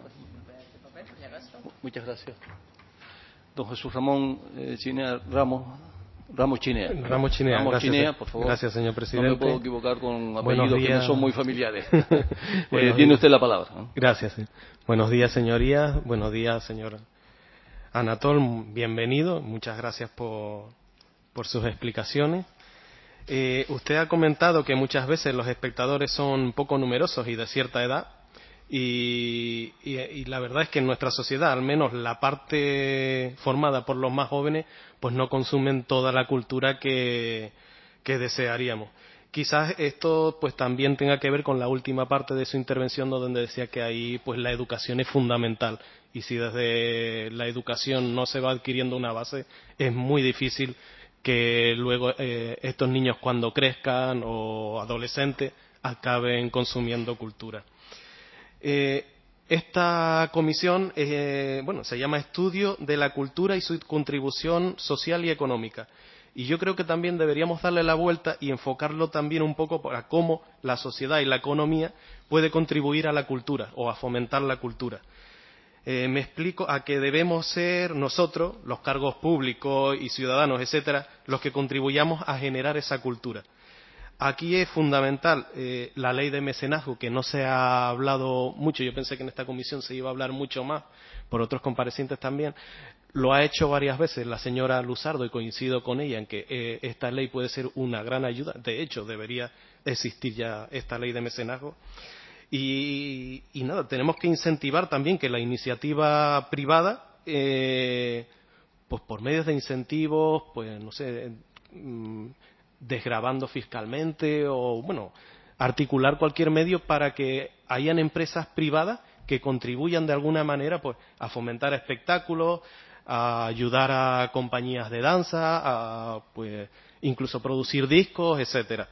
muchas gracias. Don Jesús Ramón Chinea Ramos Chinea. Ramos Chinea, Ramos gracias, Chinea, por favor. Gracias, señor presidente. No me puedo equivocar con apellidos que me son muy familiares. Tiene Tiene usted la palabra, ¿no? Gracias. Sí. Buenos días, señorías. Buenos días, señor Anatol. Bienvenido. Muchas gracias por sus explicaciones. Usted ha comentado que muchas veces los espectadores son poco numerosos y de cierta edad. Y la verdad es que en nuestra sociedad, al menos la parte formada por los más jóvenes, pues no consumen toda la cultura que desearíamos. Quizás esto pues también tenga que ver con la última parte de su intervención, donde decía que ahí pues la educación es fundamental, y si desde la educación no se va adquiriendo una base, es muy difícil que luego estos niños, cuando crezcan o adolescentes, acaben consumiendo cultura. Esta comisión se llama Estudio de la Cultura y su contribución social y económica. Y yo creo que también deberíamos darle la vuelta y enfocarlo también un poco para cómo la sociedad y la economía puede contribuir a la cultura o a fomentar la cultura. Me explico, a que debemos ser nosotros, los cargos públicos y ciudadanos, etcétera, los que contribuyamos a generar esa cultura. Aquí es fundamental la ley de mecenazgo, que no se ha hablado mucho. Yo pensé que en esta comisión se iba a hablar mucho más, por otros comparecientes también. Lo ha hecho varias veces la señora Luzardo, y coincido con ella en que esta ley puede ser una gran ayuda. De hecho, debería existir ya esta ley de mecenazgo. Y nada, tenemos que incentivar también que la iniciativa privada, pues por medios de incentivos, pues no sé, desgravando fiscalmente o, bueno, articular cualquier medio para que hayan empresas privadas que contribuyan de alguna manera pues a fomentar espectáculos, a ayudar a compañías de danza, a pues incluso producir discos, etcétera.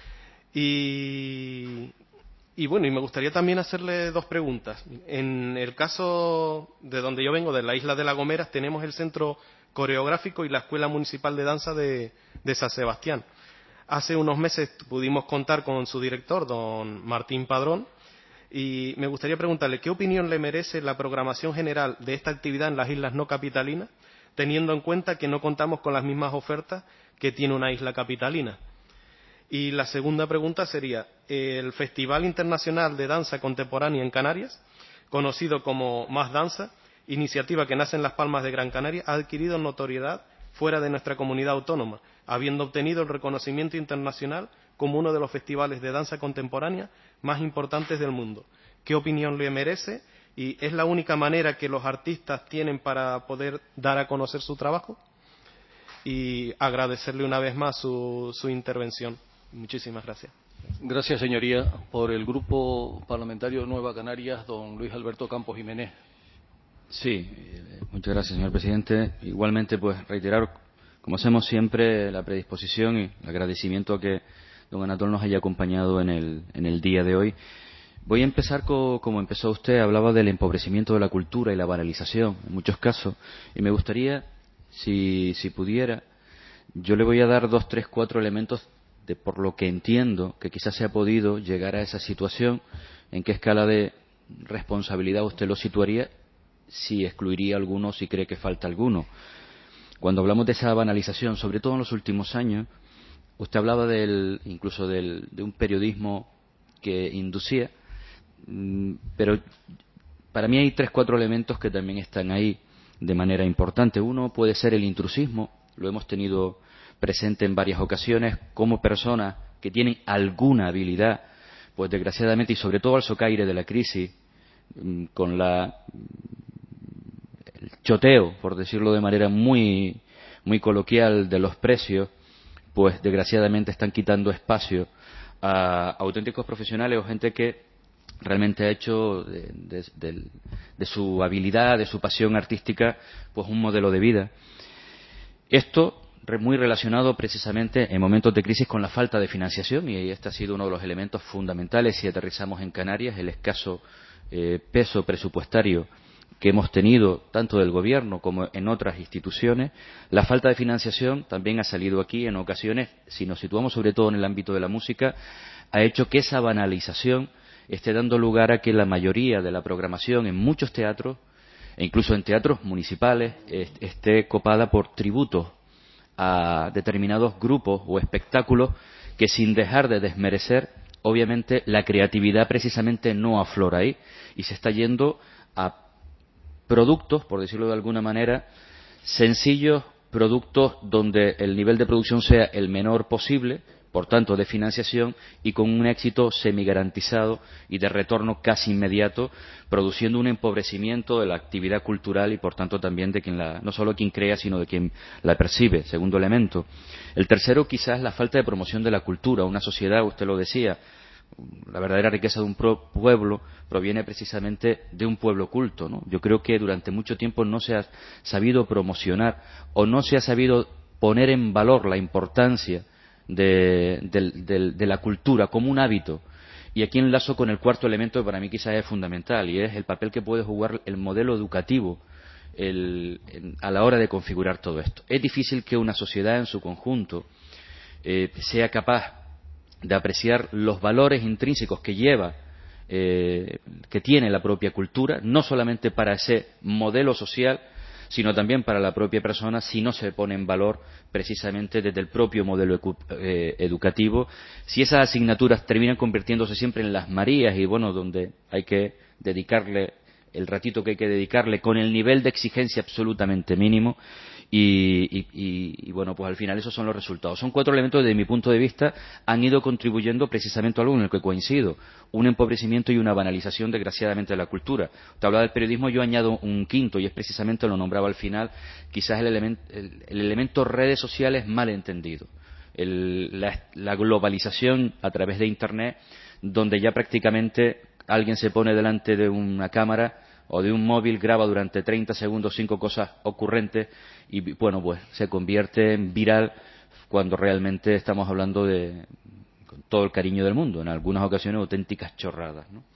Y bueno, y me gustaría también hacerle dos preguntas. En el caso de donde yo vengo, de la isla de La Gomera, tenemos el Centro Coreográfico y la Escuela Municipal de Danza de San Sebastián. Hace unos meses pudimos contar con su director, don Martín Padrón, y me gustaría preguntarle qué opinión le merece la programación general de esta actividad en las islas no capitalinas, teniendo en cuenta que no contamos con las mismas ofertas que tiene una isla capitalina. Y la segunda pregunta sería, el Festival Internacional de Danza Contemporánea en Canarias, conocido como Más Danza, iniciativa que nace en Las Palmas de Gran Canaria, ha adquirido notoriedad fuera de nuestra comunidad autónoma, habiendo obtenido el reconocimiento internacional como uno de los festivales de danza contemporánea más importantes del mundo. ¿Qué opinión le merece? ¿Y es la única manera que los artistas tienen para poder dar a conocer su trabajo? Y agradecerle una vez más su intervención. Muchísimas gracias. Gracias, señoría. Por el Grupo Parlamentario Nueva Canarias, don Luis Alberto Campos Jiménez. Sí, muchas gracias, señor presidente. Igualmente, pues reiterar, como hacemos siempre, la predisposición y el agradecimiento a que don Anatol nos haya acompañado en el día de hoy. Voy a empezar como empezó usted. Hablaba del empobrecimiento de la cultura y la banalización, en muchos casos. Y me gustaría, si pudiera, yo le voy a dar 2, 3, 4 elementos de por lo que entiendo que quizás se ha podido llegar a esa situación. ¿En qué escala de responsabilidad usted lo situaría? Si excluiría alguno, si cree que falta alguno. Cuando hablamos de esa banalización, sobre todo en los últimos años, usted hablaba incluso de un periodismo que inducía, pero para mí hay 3, 4 elementos que también están ahí de manera importante. Uno puede ser el intrusismo, lo hemos tenido presente en varias ocasiones, como personas que tienen alguna habilidad, pues desgraciadamente, y sobre todo al socaire de la crisis, con el choteo, por decirlo de manera muy, muy coloquial, de los precios, pues desgraciadamente están quitando espacio a auténticos profesionales o gente que realmente ha hecho de su habilidad, de su pasión artística, pues un modelo de vida. Esto muy relacionado precisamente en momentos de crisis con la falta de financiación, y este ha sido uno de los elementos fundamentales si aterrizamos en Canarias, el escaso peso presupuestario que hemos tenido tanto del gobierno como en otras instituciones. La falta de financiación también ha salido aquí en ocasiones, si nos situamos sobre todo en el ámbito de la música, ha hecho que esa banalización esté dando lugar a que la mayoría de la programación en muchos teatros, e incluso en teatros municipales, esté copada por tributos a determinados grupos o espectáculos que, sin dejar de desmerecer, obviamente la creatividad precisamente no aflora ahí y se está yendo a productos, por decirlo de alguna manera, sencillos, productos donde el nivel de producción sea el menor posible, por tanto de financiación y con un éxito semigarantizado y de retorno casi inmediato, produciendo un empobrecimiento de la actividad cultural y por tanto también de quien no solo quien crea sino de quien la percibe. Segundo elemento. El tercero quizás la falta de promoción de la cultura. Una sociedad, usted lo decía, la verdadera riqueza de un pueblo proviene precisamente de un pueblo culto, ¿no? Yo creo que durante mucho tiempo no se ha sabido promocionar o no se ha sabido poner en valor la importancia de la cultura como un hábito. Y aquí enlazo con el cuarto elemento que para mí quizás es fundamental, y es el papel que puede jugar el modelo educativo a la hora de configurar todo esto. Es difícil que una sociedad en su conjunto sea capaz de apreciar los valores intrínsecos que lleva, que tiene la propia cultura, no solamente para ese modelo social, sino también para la propia persona, si no se pone en valor precisamente desde el propio modelo educativo. Si esas asignaturas terminan convirtiéndose siempre en las Marías y, bueno, donde hay que dedicarle el ratito que hay que dedicarle con el nivel de exigencia absolutamente mínimo y bueno, pues al final esos son los resultados. Son cuatro elementos que desde mi punto de vista han ido contribuyendo precisamente a algo en el que coincido: un empobrecimiento y una banalización desgraciadamente de la cultura. Usted hablaba del periodismo, yo añado un quinto y es precisamente, lo nombraba al final, quizás el elemento redes sociales mal entendido. La globalización a través de Internet, donde ya prácticamente alguien se pone delante de una cámara o de un móvil, graba durante 30 segundos 5 cosas ocurrentes y, bueno, pues se convierte en viral cuando realmente estamos hablando de, con todo el cariño del mundo, en algunas ocasiones auténticas chorradas, ¿no?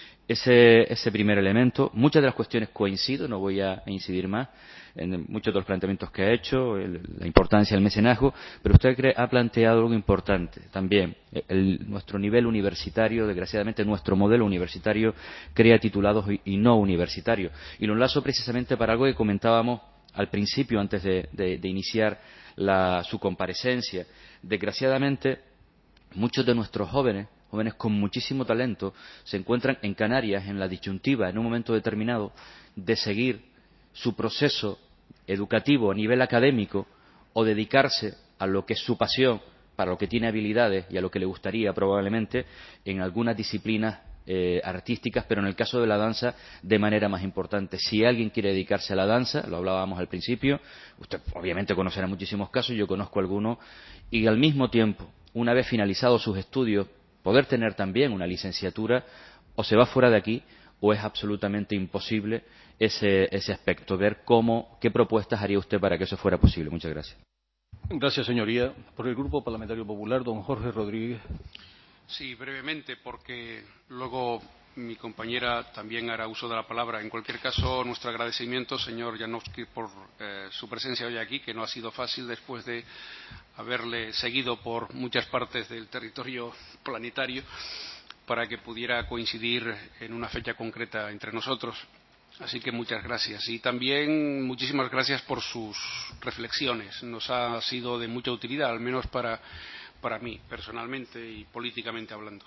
Ese primer elemento. Muchas de las cuestiones coincido, no voy a incidir más en muchos de los planteamientos que ha hecho, la importancia del mecenazgo, pero usted ha planteado algo importante también. Nuestro nivel universitario, desgraciadamente nuestro modelo universitario crea titulados y no universitarios. Y lo enlazo precisamente para algo que comentábamos al principio, antes de iniciar su comparecencia. Desgraciadamente, muchos de nuestros jóvenes con muchísimo talento, se encuentran en Canarias en la disyuntiva, en un momento determinado, de seguir su proceso educativo a nivel académico o dedicarse a lo que es su pasión, para lo que tiene habilidades y a lo que le gustaría probablemente en algunas disciplinas artísticas, pero en el caso de la danza de manera más importante. Si alguien quiere dedicarse a la danza, lo hablábamos al principio, usted obviamente conocerá muchísimos casos, yo conozco algunos, y al mismo tiempo, una vez finalizados sus estudios, poder tener también una licenciatura, o se va fuera de aquí o es absolutamente imposible ese aspecto. Ver qué propuestas haría usted para que eso fuera posible. Muchas gracias. Gracias, señoría. Por el Grupo Parlamentario Popular, don Jorge Rodríguez. Sí, brevemente, porque luego mi compañera también hará uso de la palabra. En cualquier caso, nuestro agradecimiento, señor Janowski, por su presencia hoy aquí, que no ha sido fácil después de haberle seguido por muchas partes del territorio planetario para que pudiera coincidir en una fecha concreta entre nosotros. Así que muchas gracias. Y también muchísimas gracias por sus reflexiones. Nos ha sido de mucha utilidad, al menos para mí, personalmente y políticamente hablando.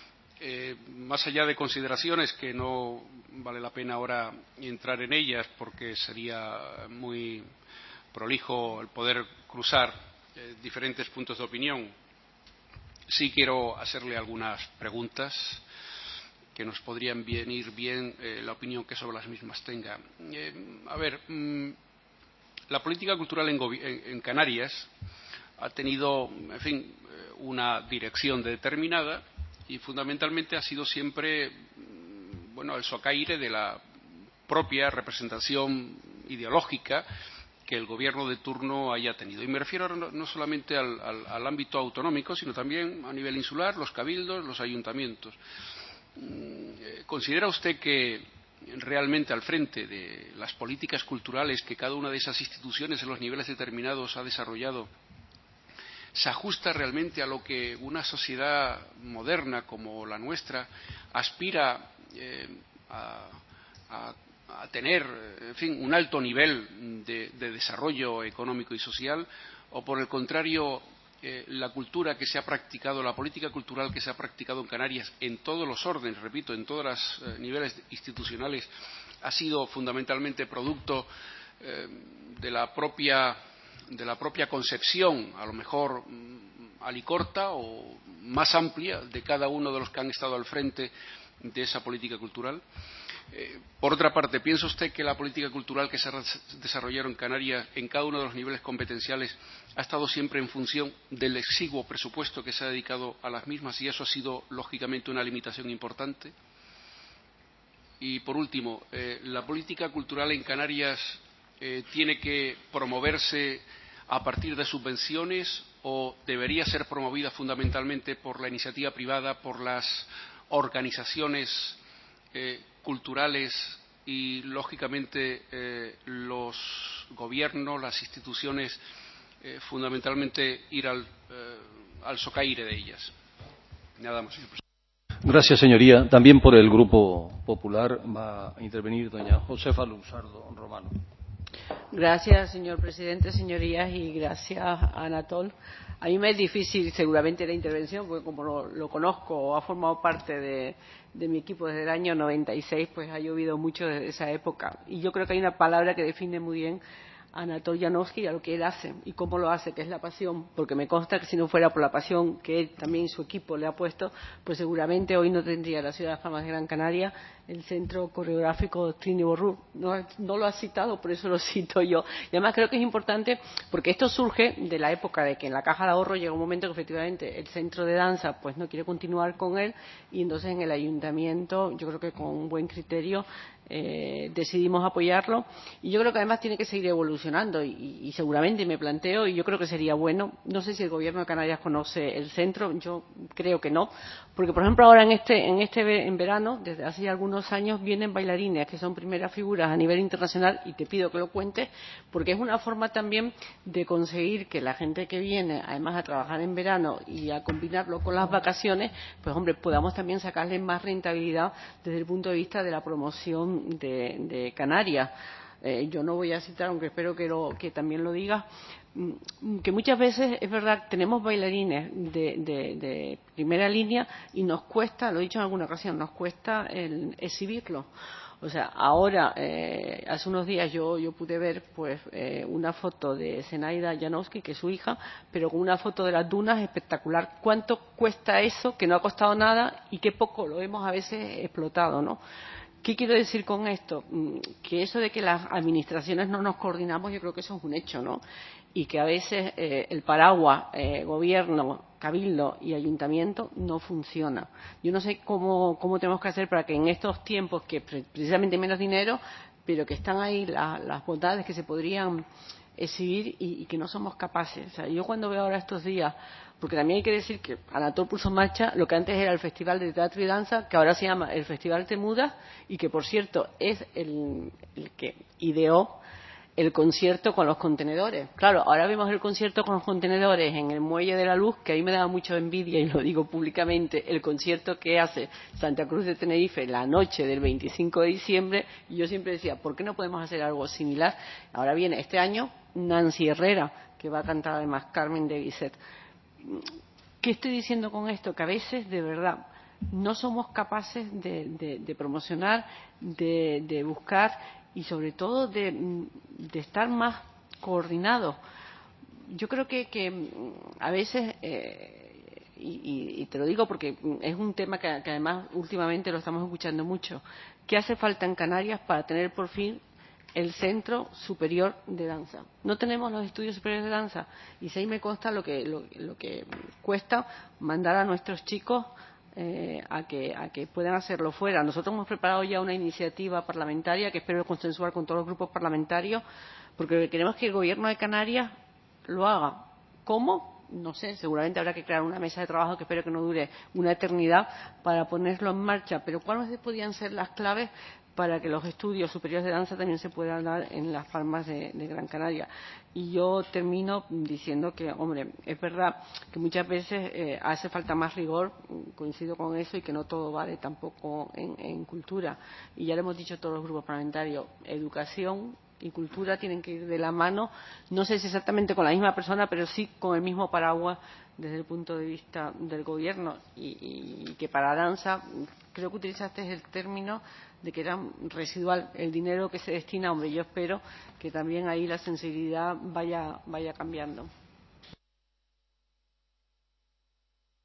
Más allá de consideraciones que no vale la pena ahora entrar en ellas porque sería muy prolijo el poder cruzar diferentes puntos de opinión, sí quiero hacerle algunas preguntas que nos podrían venir bien la opinión que sobre las mismas tenga. La política cultural en Canarias ha tenido, en fin, una dirección determinada y fundamentalmente ha sido siempre, bueno, el socaire de la propia representación ideológica que el gobierno de turno haya tenido. Y me refiero no solamente al ámbito autonómico, sino también a nivel insular, los cabildos, los ayuntamientos. ¿Considera usted que realmente al frente de las políticas culturales que cada una de esas instituciones en los niveles determinados ha desarrollado se ajusta realmente a lo que una sociedad moderna como la nuestra aspira a tener, en fin, un alto nivel de desarrollo económico y social, o por el contrario, la cultura que se ha practicado, la política cultural que se ha practicado en Canarias en todos los órdenes, repito, en todos los niveles institucionales, ha sido fundamentalmente producto de la propia concepción, a lo mejor alicorta o más amplia de cada uno de los que han estado al frente de esa política cultural. Por otra parte, ¿piensa usted que la política cultural que se desarrollaron en Canarias en cada uno de los niveles competenciales ha estado siempre en función del exiguo presupuesto que se ha dedicado a las mismas y eso ha sido, lógicamente, una limitación importante? Y, por último, ¿la política cultural en Canarias tiene que promoverse a partir de subvenciones o debería ser promovida fundamentalmente por la iniciativa privada, por las organizaciones culturales y, lógicamente, los gobiernos, las instituciones, fundamentalmente ir al socaire de ellas? Nada más, señor presidente. Gracias, señoría. También por el Grupo Popular va a intervenir doña Josefa Luzardo Romano. Gracias, señor presidente, señorías, y gracias a Anatol. A mí me es difícil seguramente la intervención porque como lo conozco o ha formado parte de mi equipo desde el año 96, pues ha llovido mucho desde esa época. Y yo creo que hay una palabra que define muy bien a Anatol Janowski y a lo que él hace y cómo lo hace, que es la pasión, porque me consta que si no fuera por la pasión que él también y su equipo le ha puesto, pues seguramente hoy no tendría la Ciudad de Fama de Gran Canaria el Centro Coreográfico Trini Borrú. No lo ha citado, por eso lo cito yo. Y además creo que es importante porque esto surge de la época de que en la Caja de Ahorro llega un momento que efectivamente el centro de danza pues no quiere continuar con él y entonces en el ayuntamiento, yo creo que con un buen criterio, decidimos apoyarlo y yo creo que además tiene que seguir evolucionando y seguramente me planteo y yo creo que sería bueno, no sé si el gobierno de Canarias conoce el centro, yo creo que no, porque por ejemplo ahora en verano, desde hace ya algunos años vienen bailarines que son primeras figuras a nivel internacional y te pido que lo cuentes porque es una forma también de conseguir que la gente que viene además a trabajar en verano y a combinarlo con las vacaciones, pues hombre, podamos también sacarle más rentabilidad desde el punto de vista de la promoción de Canarias. Yo no voy a citar, aunque espero que también lo diga, que muchas veces es verdad tenemos bailarines de primera línea y nos cuesta, lo he dicho en alguna ocasión, nos cuesta el exhibirlo. O sea, ahora, hace unos días yo pude ver pues una foto de Zenaida Janowski, que es su hija, pero con una foto de las dunas espectacular. ¿Cuánto cuesta eso, que no ha costado nada y qué poco lo hemos a veces explotado, ¿no? ¿Qué quiero decir con esto? Que eso de que las administraciones no nos coordinamos, yo creo que eso es un hecho, ¿no? Y que a veces el paraguas, gobierno, cabildo y ayuntamiento no funciona. Yo no sé cómo tenemos que hacer para que en estos tiempos, que precisamente menos dinero, pero que están ahí las bondades que se podrían exhibir y que no somos capaces. O sea, yo cuando veo ahora estos días, porque también hay que decir que Anatol puso en marcha lo que antes era el Festival de Teatro y Danza, que ahora se llama el Festival Temudas, y que por cierto es el que ideó el concierto con los contenedores. Claro, ahora vemos el concierto con los contenedores en el Muelle de la Luz, que a mí me daba mucha envidia, y lo digo públicamente, el concierto que hace Santa Cruz de Tenerife la noche del 25 de diciembre, y yo siempre decía, ¿por qué no podemos hacer algo similar? Ahora viene este año Nancy Herrera, que va a cantar además Carmen de Bizet. ¿Qué estoy diciendo con esto? Que a veces, de verdad, no somos capaces de promocionar, de buscar y sobre todo de estar más coordinados. Yo creo que a veces, y te lo digo porque es un tema que además últimamente lo estamos escuchando mucho, ¿qué hace falta en Canarias para tener por fin el Centro Superior de Danza? No tenemos los estudios superiores de danza y si ahí me consta lo que cuesta mandar a nuestros chicos a que puedan hacerlo fuera. Nosotros hemos preparado ya una iniciativa parlamentaria que espero consensuar con todos los grupos parlamentarios porque queremos que el Gobierno de Canarias lo haga. ¿Cómo? No sé, seguramente habrá que crear una mesa de trabajo que espero que no dure una eternidad para ponerlo en marcha, pero ¿cuáles podrían ser las claves para que los estudios superiores de danza también se puedan dar en las Palmas de Gran Canaria? Y yo termino diciendo que, hombre, es verdad que muchas veces hace falta más rigor, coincido con eso, y que no todo vale tampoco en cultura. Y ya lo hemos dicho todos los grupos parlamentarios, educación y cultura tienen que ir de la mano, no sé si exactamente con la misma persona, pero sí con el mismo paraguas desde el punto de vista del gobierno y que para danza, creo que utilizaste el término de que era residual el dinero que se destina. Hombre, yo espero que también ahí la sensibilidad vaya cambiando.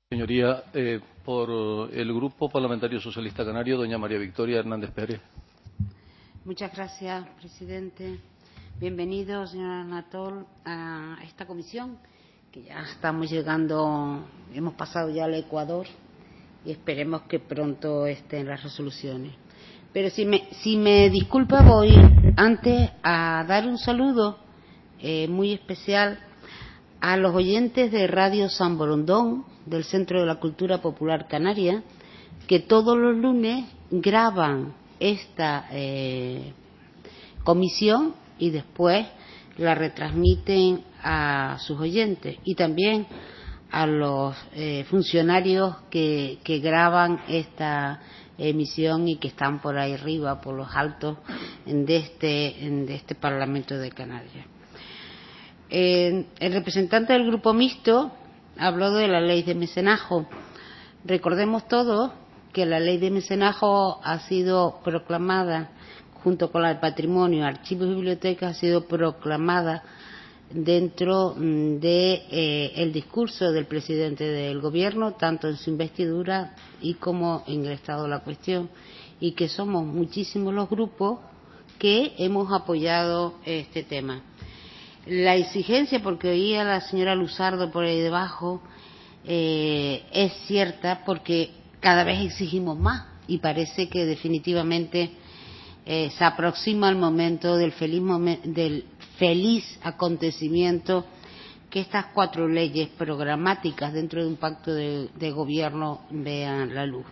Señoría, por el Grupo Parlamentario Socialista Canario, doña María Victoria Hernández Pérez. Muchas gracias, presidente. Bienvenido, señor Anatol, a esta comisión, que ya estamos llegando, hemos pasado ya al Ecuador y esperemos que pronto estén las resoluciones. Pero si me disculpa, voy antes a dar un saludo muy especial a los oyentes de Radio San Borondón, del Centro de la Cultura Popular Canaria, que todos los lunes graban esta comisión y después la retransmiten a sus oyentes, y también a los funcionarios que graban esta emisión y que están por ahí arriba, por los altos de este Parlamento de Canarias. El representante del Grupo Mixto habló de la ley de mecenazgo. Recordemos todos que la ley de mecenazgo ha sido proclamada, junto con la de patrimonio, archivos y bibliotecas, ha sido proclamada dentro de el discurso del presidente del Gobierno, tanto en su investidura y como en el estado de la cuestión, y que somos muchísimos los grupos que hemos apoyado este tema. La exigencia, porque oía a la señora Luzardo por ahí debajo, es cierta, porque cada vez exigimos más y parece que definitivamente se aproxima el momento del feliz acontecimiento que estas 4 leyes programáticas dentro de un pacto de gobierno vean la luz.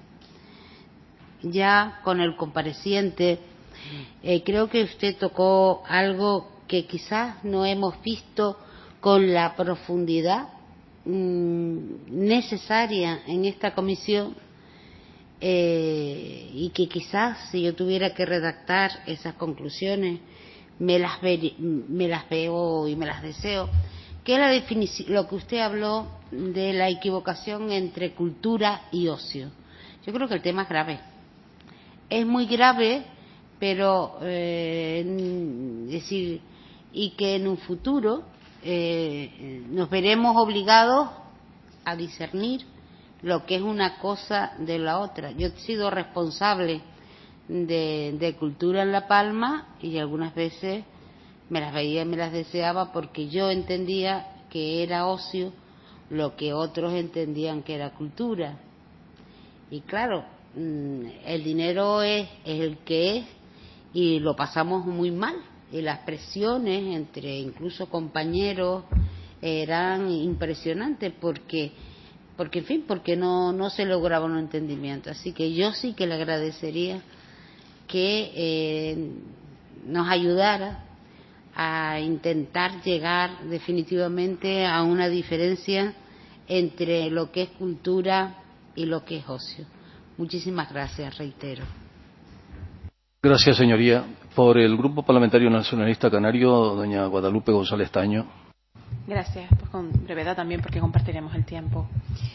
Ya con el compareciente, creo que usted tocó algo que quizás no hemos visto con la profundidad necesaria en esta comisión, y que quizás si yo tuviera que redactar esas conclusiones me las veo y me las deseo, que es la definición, lo que usted habló de la equivocación entre cultura y ocio. Yo creo que el tema es grave, es muy grave, pero decir, y que en un futuro nos veremos obligados a discernir lo que es una cosa de la otra. Yo he sido responsable de cultura en La Palma y algunas veces me las veía y me las deseaba, porque yo entendía que era ocio lo que otros entendían que era cultura. Y claro, el dinero es el que es y lo pasamos muy mal, y las presiones entre incluso compañeros eran impresionantes, porque en fin, porque no se lograba un entendimiento. Así que yo sí que le agradecería que nos ayudara a intentar llegar definitivamente a una diferencia entre lo que es cultura y lo que es ocio. Muchísimas gracias, reitero. Gracias, señoría. Por el Grupo Parlamentario Nacionalista Canario, doña Guadalupe González Taño. Gracias, pues con brevedad también, porque compartiremos el tiempo.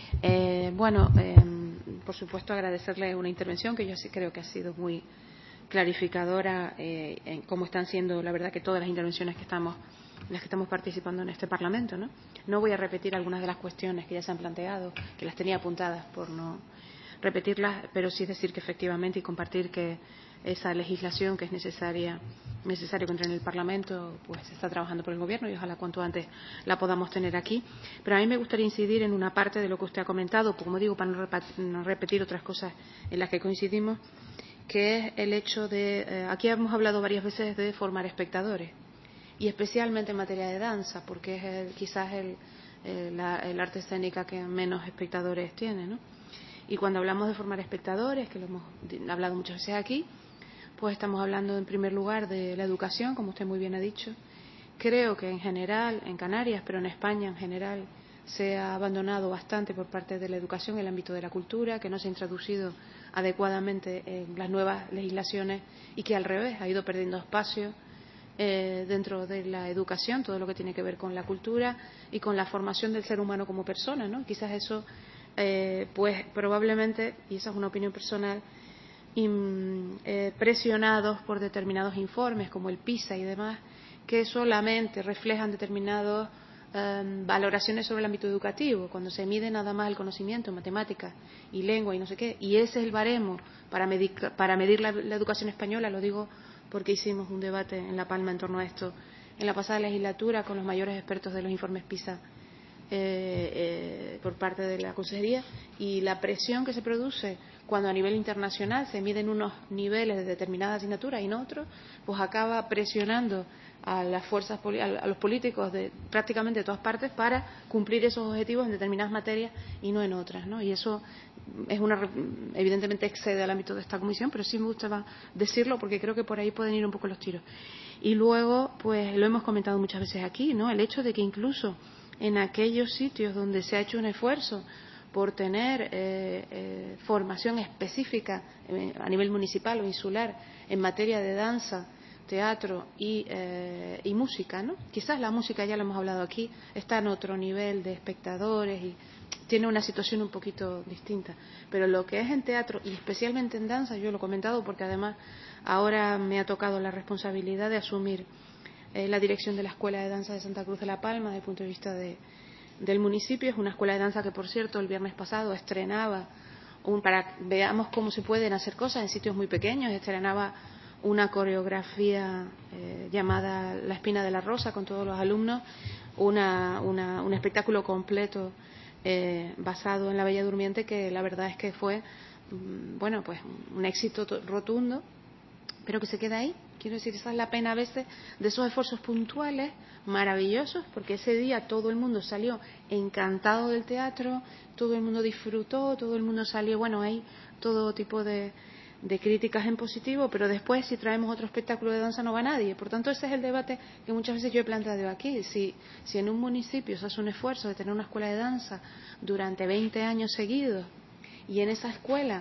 Por supuesto, agradecerle una intervención que yo sí creo que ha sido muy clarificadora en cómo están siendo, la verdad, que todas las intervenciones en las que estamos participando en este Parlamento, ¿no? No voy a repetir algunas de las cuestiones que ya se han planteado, que las tenía apuntadas por no repetirlas, pero sí decir que efectivamente, y compartir que esa legislación que es necesario que entre en el Parlamento, pues se está trabajando por el Gobierno y ojalá cuanto antes la podamos tener aquí. Pero a mí me gustaría incidir en una parte de lo que usted ha comentado, como digo, para no repetir otras cosas en las que coincidimos, que es el hecho de, aquí hemos hablado varias veces de formar espectadores, y especialmente en materia de danza, porque es quizás el arte escénica que menos espectadores tiene, ¿no? Y cuando hablamos de formar espectadores, que lo hemos hablado muchas veces aquí, pues estamos hablando en primer lugar de la educación, como usted muy bien ha dicho. Creo que en general, en Canarias, pero en España en general, se ha abandonado bastante por parte de la educación el ámbito de la cultura, que no se ha introducido adecuadamente en las nuevas legislaciones y que al revés ha ido perdiendo espacio dentro de la educación, todo lo que tiene que ver con la cultura y con la formación del ser humano como persona, ¿no? Quizás eso, pues probablemente, y esa es una opinión personal, presionados por determinados informes como el PISA y demás, que solamente reflejan determinados valoraciones sobre el ámbito educativo, cuando se mide nada más el conocimiento en matemáticas y lengua y no sé qué, y ese es el baremo para medir la educación española, lo digo porque hicimos un debate en La Palma en torno a esto en la pasada legislatura con los mayores expertos de los informes PISA por parte de la Consejería, y la presión que se produce cuando a nivel internacional se miden unos niveles de determinada asignatura y no otros, pues acaba presionando a las fuerzas, a los políticos de prácticamente todas partes para cumplir esos objetivos en determinadas materias y no en otras, ¿no? Y eso es evidentemente excede al ámbito de esta comisión, pero sí me gustaba decirlo porque creo que por ahí pueden ir un poco los tiros. Y luego, pues lo hemos comentado muchas veces aquí, ¿no? El hecho de que incluso en aquellos sitios donde se ha hecho un esfuerzo por tener formación específica a nivel municipal o insular en materia de danza, teatro y música, ¿no? Quizás la música, ya lo hemos hablado aquí, está en otro nivel de espectadores y tiene una situación un poquito distinta, pero lo que es en teatro y especialmente en danza, yo lo he comentado porque además ahora me ha tocado la responsabilidad de asumir la dirección de la Escuela de Danza de Santa Cruz de la Palma desde el punto de vista del municipio. Es una escuela de danza que, por cierto, el viernes pasado estrenaba, para veamos cómo se pueden hacer cosas en sitios muy pequeños, estrenaba una coreografía llamada La Espina de la Rosa con todos los alumnos, un espectáculo completo basado en La Bella Durmiente, que la verdad es que fue bueno, pues un éxito rotundo, pero que se queda ahí. Quiero decir, esa es la pena a veces de esos esfuerzos puntuales maravillosos, porque ese día todo el mundo salió encantado del teatro, todo el mundo disfrutó, todo el mundo salió, bueno, hay todo tipo de críticas en positivo, pero después si traemos otro espectáculo de danza no va nadie. Por tanto, ese es el debate que muchas veces yo he planteado aquí. Si en un municipio se hace un esfuerzo de tener una escuela de danza durante 20 años seguidos y en esa escuela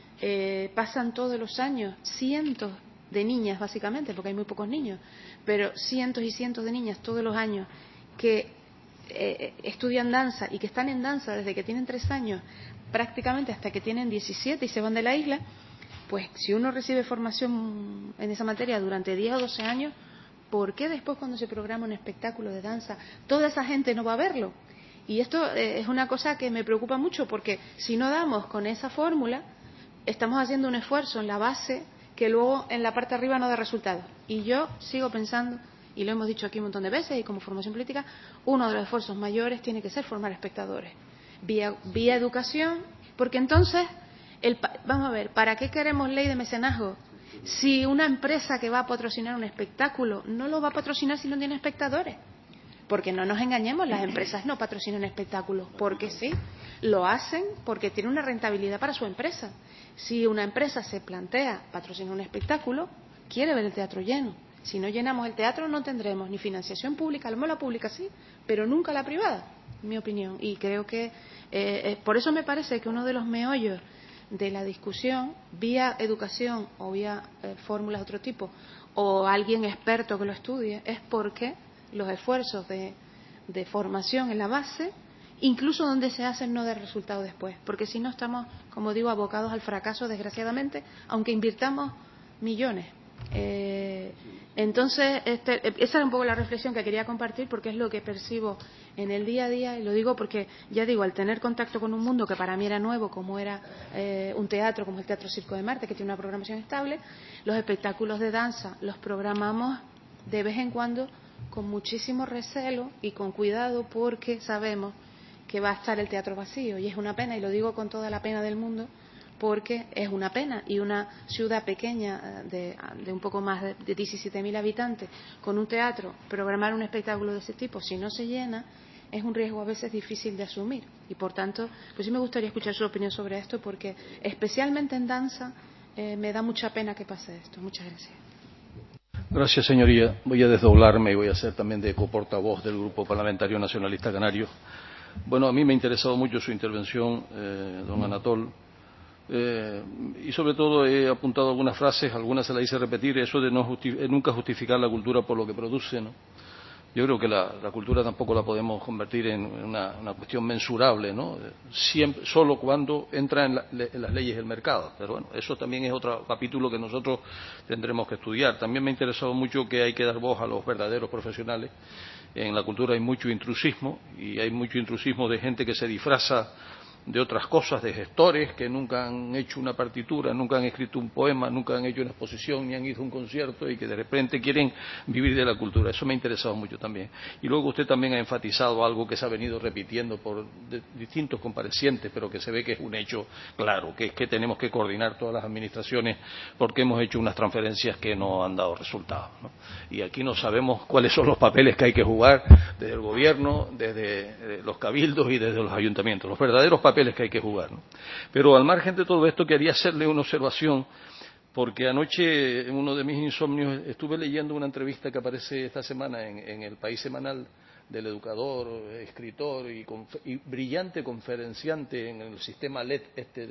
pasan todos los años cientos de niñas, básicamente, porque hay muy pocos niños, pero cientos y cientos de niñas todos los años que estudian danza y que están en danza desde que tienen 3 años prácticamente hasta que tienen 17 y se van de la isla, pues si uno recibe formación en esa materia durante 10 o 12 años, ¿por qué después cuando se programa un espectáculo de danza toda esa gente no va a verlo? Y esto es una cosa que me preocupa mucho, porque si no damos con esa fórmula, estamos haciendo un esfuerzo en la base que luego en la parte de arriba no da resultado. Y yo sigo pensando, y lo hemos dicho aquí un montón de veces, y como formación política, uno de los esfuerzos mayores tiene que ser formar espectadores, vía educación, porque entonces, vamos a ver, ¿para qué queremos ley de mecenazgo? Si una empresa que va a patrocinar un espectáculo no lo va a patrocinar si no tiene espectadores. Porque no nos engañemos, las empresas no patrocinan espectáculos porque sí, lo hacen porque tiene una rentabilidad para su empresa. Si una empresa se plantea patrocinar un espectáculo, quiere ver el teatro lleno. Si no llenamos el teatro no tendremos ni financiación pública, a lo mejor la pública sí, pero nunca la privada, en mi opinión. Y creo que por eso me parece que uno de los meollos de la discusión, vía educación o vía fórmulas de otro tipo, o alguien experto que lo estudie, es porque los esfuerzos de formación en la base, incluso donde se hacen, no da resultado después, porque si no estamos, como digo, abocados al fracaso, desgraciadamente, aunque invirtamos millones. Entonces, esa era un poco la reflexión que quería compartir, porque es lo que percibo en el día a día, y lo digo porque, ya digo, al tener contacto con un mundo que para mí era nuevo, como era un teatro, como el Teatro Circo de Marte, que tiene una programación estable, los espectáculos de danza los programamos de vez en cuando con muchísimo recelo y con cuidado, porque sabemos que va a estar el teatro vacío, y es una pena, y lo digo con toda la pena del mundo, porque es una pena, y una ciudad pequeña de un poco más de 17.000 habitantes, con un teatro, programar un espectáculo de ese tipo, si no se llena, es un riesgo a veces difícil de asumir, y por tanto, pues sí me gustaría escuchar su opinión sobre esto, porque especialmente en danza me da mucha pena que pase esto. Muchas gracias. Gracias, señoría. Voy a desdoblarme y voy a ser también de coportavoz del Grupo Parlamentario Nacionalista Canario. Bueno, a mí me ha interesado mucho su intervención, don Anatol, y sobre todo he apuntado algunas frases, algunas se las hice repetir, eso de nunca justificar la cultura por lo que produce, ¿no? Yo creo que la cultura tampoco la podemos convertir en una cuestión mensurable, ¿no? Solo cuando entra en las leyes del mercado. Pero bueno, eso también es otro capítulo que nosotros tendremos que estudiar. También me ha interesado mucho que hay que dar voz a los verdaderos profesionales En la cultura hay mucho intrusismo, y hay mucho intrusismo de gente que se disfraza de otras cosas, de gestores que nunca han hecho una partitura, nunca han escrito un poema, nunca han hecho una exposición, ni han ido a un concierto, y que de repente quieren vivir de la cultura. Eso me ha interesado mucho también. Y luego usted también ha enfatizado algo que se ha venido repitiendo por distintos comparecientes, pero que se ve que es un hecho claro, que es que tenemos que coordinar todas las administraciones porque hemos hecho unas transferencias que no han dado resultados, ¿no? Y aquí no sabemos cuáles son los papeles que hay que jugar desde el gobierno, desde los cabildos y desde los ayuntamientos, los verdaderos papeles que hay que jugar, ¿no? Pero al margen de todo esto quería hacerle una observación, porque anoche en uno de mis insomnios estuve leyendo una entrevista que aparece esta semana en El País Semanal del educador, escritor y brillante conferenciante en el sistema LED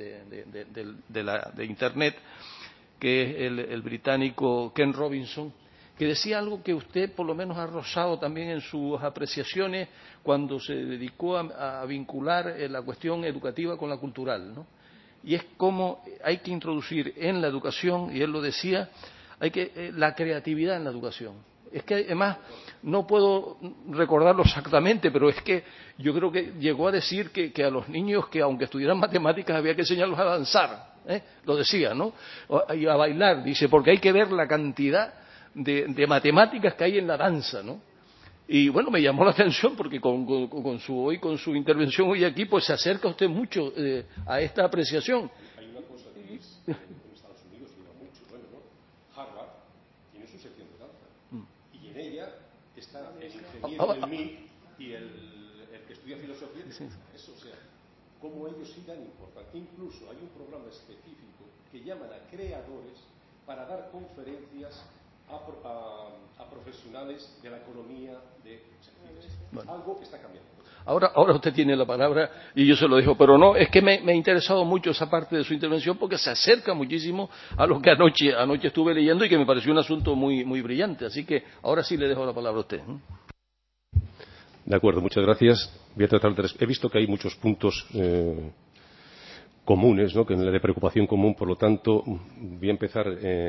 de Internet, que es el británico Ken Robinson, que decía algo que usted por lo menos ha rozado también en sus apreciaciones cuando se dedicó a vincular la cuestión educativa con la cultural, ¿no? Y es cómo hay que introducir en la educación, y él lo decía, la creatividad en la educación. Es que además no puedo recordarlo exactamente, pero es que yo creo que llegó a decir que a los niños, que aunque estudiaran matemáticas había que enseñarlos a danzar, lo decía, ¿no? Y a bailar, dice, porque hay que ver la cantidad de matemáticas que hay en la danza, ¿no? Y bueno, me llamó la atención porque con su intervención hoy aquí, pues se acerca usted mucho a esta apreciación. Hay una cosa que es, en Estados Unidos lleva mucho, bueno, ¿no? Harvard tiene su sección de danza y en ella está el ingeniero del MIT y el que estudia filosofía. Eso, o sea, cómo ellos sí dan importancia. Incluso hay un programa específico que llaman a creadores para dar conferencias a profesionales de la economía bueno. Algo que está cambiando. Ahora usted tiene la palabra y yo se lo dejo, pero no, es que me ha interesado mucho esa parte de su intervención porque se acerca muchísimo a lo que anoche estuve leyendo y que me pareció un asunto muy, muy brillante. Así que ahora sí le dejo la palabra a usted. De acuerdo, muchas gracias. Voy a tratar he visto que hay muchos puntos comunes, ¿no? Que de preocupación común, por lo tanto, voy a empezar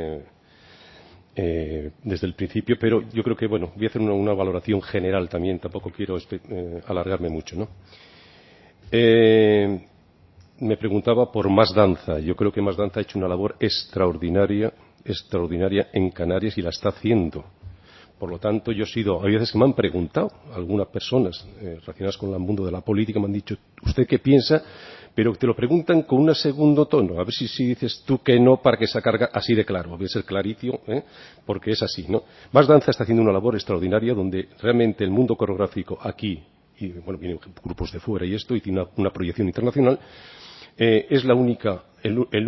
desde el principio, pero yo creo que, bueno, voy a hacer una valoración general también, tampoco quiero alargarme mucho, ¿no? Me preguntaba por Más Danza. Yo creo que Más Danza ha hecho una labor extraordinaria en Canarias y la está haciendo. Por lo tanto, hay veces que me han preguntado algunas personas relacionadas con el mundo de la política, me han dicho, ¿usted qué piensa? Pero te lo preguntan con un segundo tono, a ver si dices tú que no para que se carga así de claro, voy a ser clarísimo, porque es así, ¿no? Más Danza está haciendo una labor extraordinaria donde realmente el mundo coreográfico aquí, y bueno, vienen grupos de fuera y esto, y tiene una proyección internacional, es el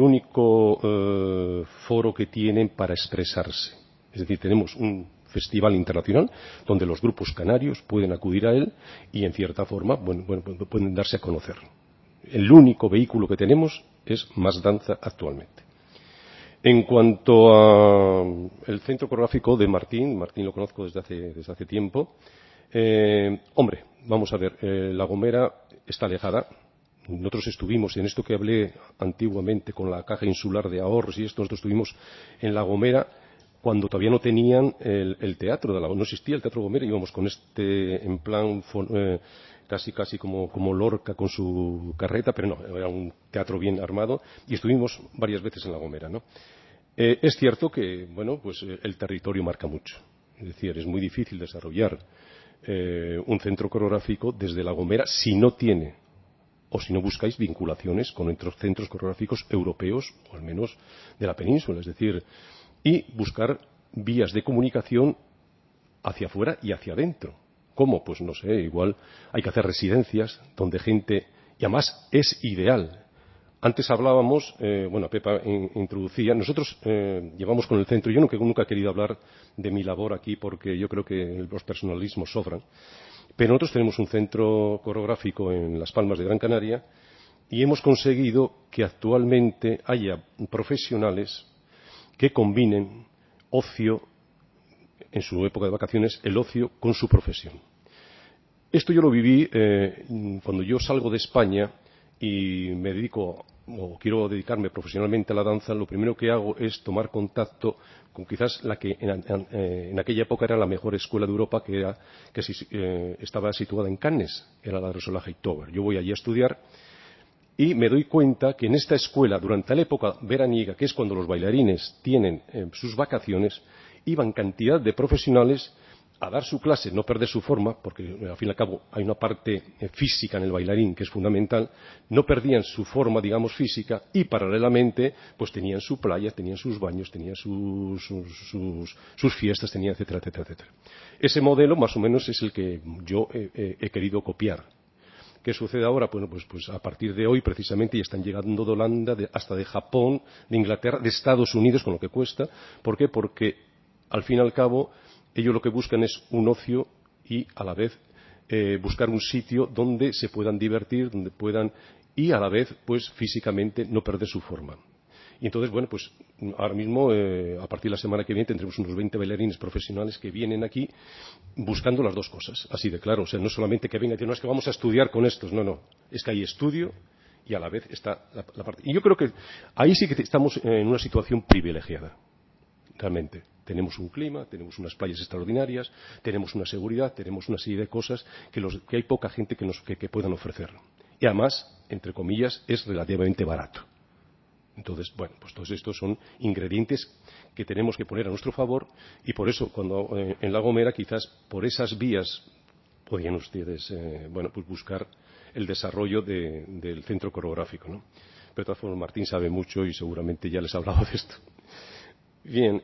único foro que tienen para expresarse. Es decir, tenemos un festival internacional donde los grupos canarios pueden acudir a él y en cierta forma pueden darse a conocer. El único vehículo que tenemos es Más Danza actualmente. En cuanto al centro coreográfico de Martín lo conozco desde hace tiempo. Hombre, vamos a ver, La Gomera está alejada. Nosotros estuvimos en esto que hablé antiguamente con la Caja Insular de Ahorros y nosotros estuvimos en La Gomera cuando todavía no tenían el teatro, no existía el Teatro Gomera, íbamos con en plan casi como Lorca con su carreta, pero no, era un teatro bien armado y estuvimos varias veces en La Gomera, ¿no? Es cierto que, bueno, pues el territorio marca mucho, es decir, es muy difícil desarrollar un centro coreográfico desde La Gomera si no tiene o si no buscáis vinculaciones con otros centros coreográficos europeos o al menos de la península, es decir, y buscar vías de comunicación hacia afuera y hacia adentro. ¿Cómo? Pues no sé, igual hay que hacer residencias donde gente, y además es ideal. Antes hablábamos, Pepa introducía, nosotros llevamos con el centro, yo nunca he querido hablar de mi labor aquí porque yo creo que los personalismos sobran, pero nosotros tenemos un centro coreográfico en Las Palmas de Gran Canaria y hemos conseguido que actualmente haya profesionales que combinen ocio, en su época de vacaciones, el ocio con su profesión. Esto yo lo viví cuando yo salgo de España y me dedico o quiero dedicarme profesionalmente a la danza, lo primero que hago es tomar contacto con quizás la que en aquella época era la mejor escuela de Europa, estaba situada en Cannes, era la Rosola Hightower. Yo voy allí a estudiar y me doy cuenta que en esta escuela, durante la época veraniega, que es cuando los bailarines tienen sus vacaciones, iban cantidad de profesionales a dar su clase, no perder su forma, porque al fin y al cabo hay una parte física en el bailarín que es fundamental, no perdían su forma, digamos, física, y paralelamente pues tenían su playa, tenían sus baños, tenían sus fiestas, tenían etcétera, etcétera, etcétera. Ese modelo más o menos es el que yo he querido copiar. ¿Qué sucede ahora? Bueno, pues a partir de hoy precisamente ya están llegando de Holanda, hasta de Japón, de Inglaterra, de Estados Unidos, con lo que cuesta. ¿Por qué? Porque al fin y al cabo ellos lo que buscan es un ocio y a la vez buscar un sitio donde se puedan divertir, donde puedan y a la vez pues físicamente no perder su forma. Y entonces, bueno, pues ahora mismo, a partir de la semana que viene, tendremos unos 20 bailarines profesionales que vienen aquí buscando las dos cosas, así de claro. O sea, no solamente que vengan y digan, no, es que vamos a estudiar con estos, no, no. Es que hay estudio y a la vez está la parte. Y yo creo que ahí sí que estamos en una situación privilegiada, realmente. Tenemos un clima, tenemos unas playas extraordinarias, tenemos una seguridad, tenemos una serie de cosas que hay poca gente que puedan ofrecer. Y además, entre comillas, es relativamente barato. Entonces, bueno, pues todos estos son ingredientes que tenemos que poner a nuestro favor y por eso cuando en La Gomera quizás por esas vías podían ustedes, bueno, pues buscar el desarrollo del centro coreográfico, ¿no? Pero de todas formas Martín sabe mucho y seguramente ya les ha hablado de esto. Bien,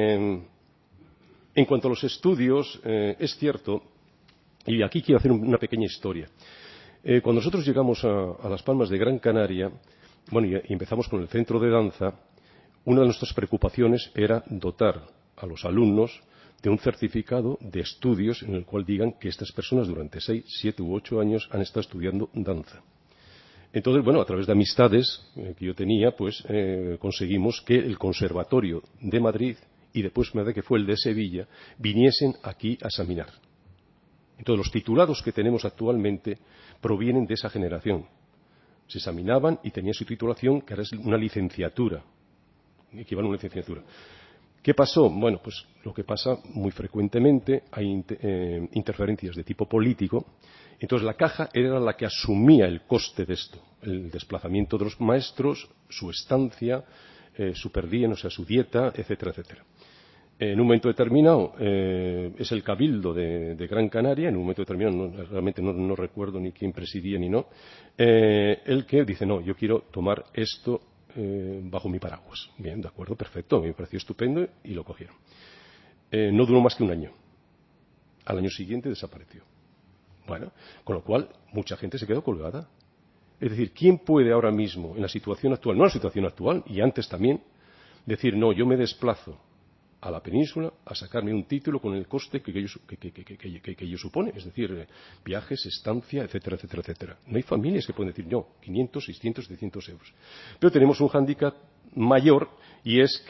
en cuanto a los estudios, es cierto, y aquí quiero hacer una pequeña historia. Cuando nosotros llegamos a Las Palmas de Gran Canaria, bueno, y empezamos con el centro de danza, una de nuestras preocupaciones era dotar a los alumnos de un certificado de estudios en el cual digan que estas personas durante 6, 7 u 8 años han estado estudiando danza. Entonces, bueno, a través de amistades que yo tenía, pues conseguimos que el Conservatorio de Madrid y después me parece que fue el de Sevilla viniesen aquí a examinar. Entonces, los titulados que tenemos actualmente provienen de esa generación. Se examinaban y tenían su titulación, que ahora es una licenciatura, equivale a una licenciatura. ¿Qué pasó? Bueno, pues lo que pasa muy frecuentemente, hay interferencias de tipo político. Entonces la Caja era la que asumía el coste de esto, el desplazamiento de los maestros, su estancia, su per diem, o sea, su dieta, etcétera, etcétera. En un momento determinado es el Cabildo de Gran Canaria, en un momento determinado realmente no recuerdo ni quién presidía ni no, el que dice, no, yo quiero tomar esto bajo mi paraguas. Bien, de acuerdo, perfecto, me pareció estupendo y lo cogieron. No duró más que un año. Al año siguiente desapareció. Bueno, con lo cual mucha gente se quedó colgada. Es decir, ¿quién puede ahora mismo, en la situación actual, no en la situación actual, y antes también, decir, no, yo me desplazo a la península a sacarme un título con el coste que ello supone, es decir, viajes, estancia, etcétera, etcétera, etcétera. No hay familias que pueden decir, no, 500, 600, 700 euros. Pero tenemos un hándicap mayor y es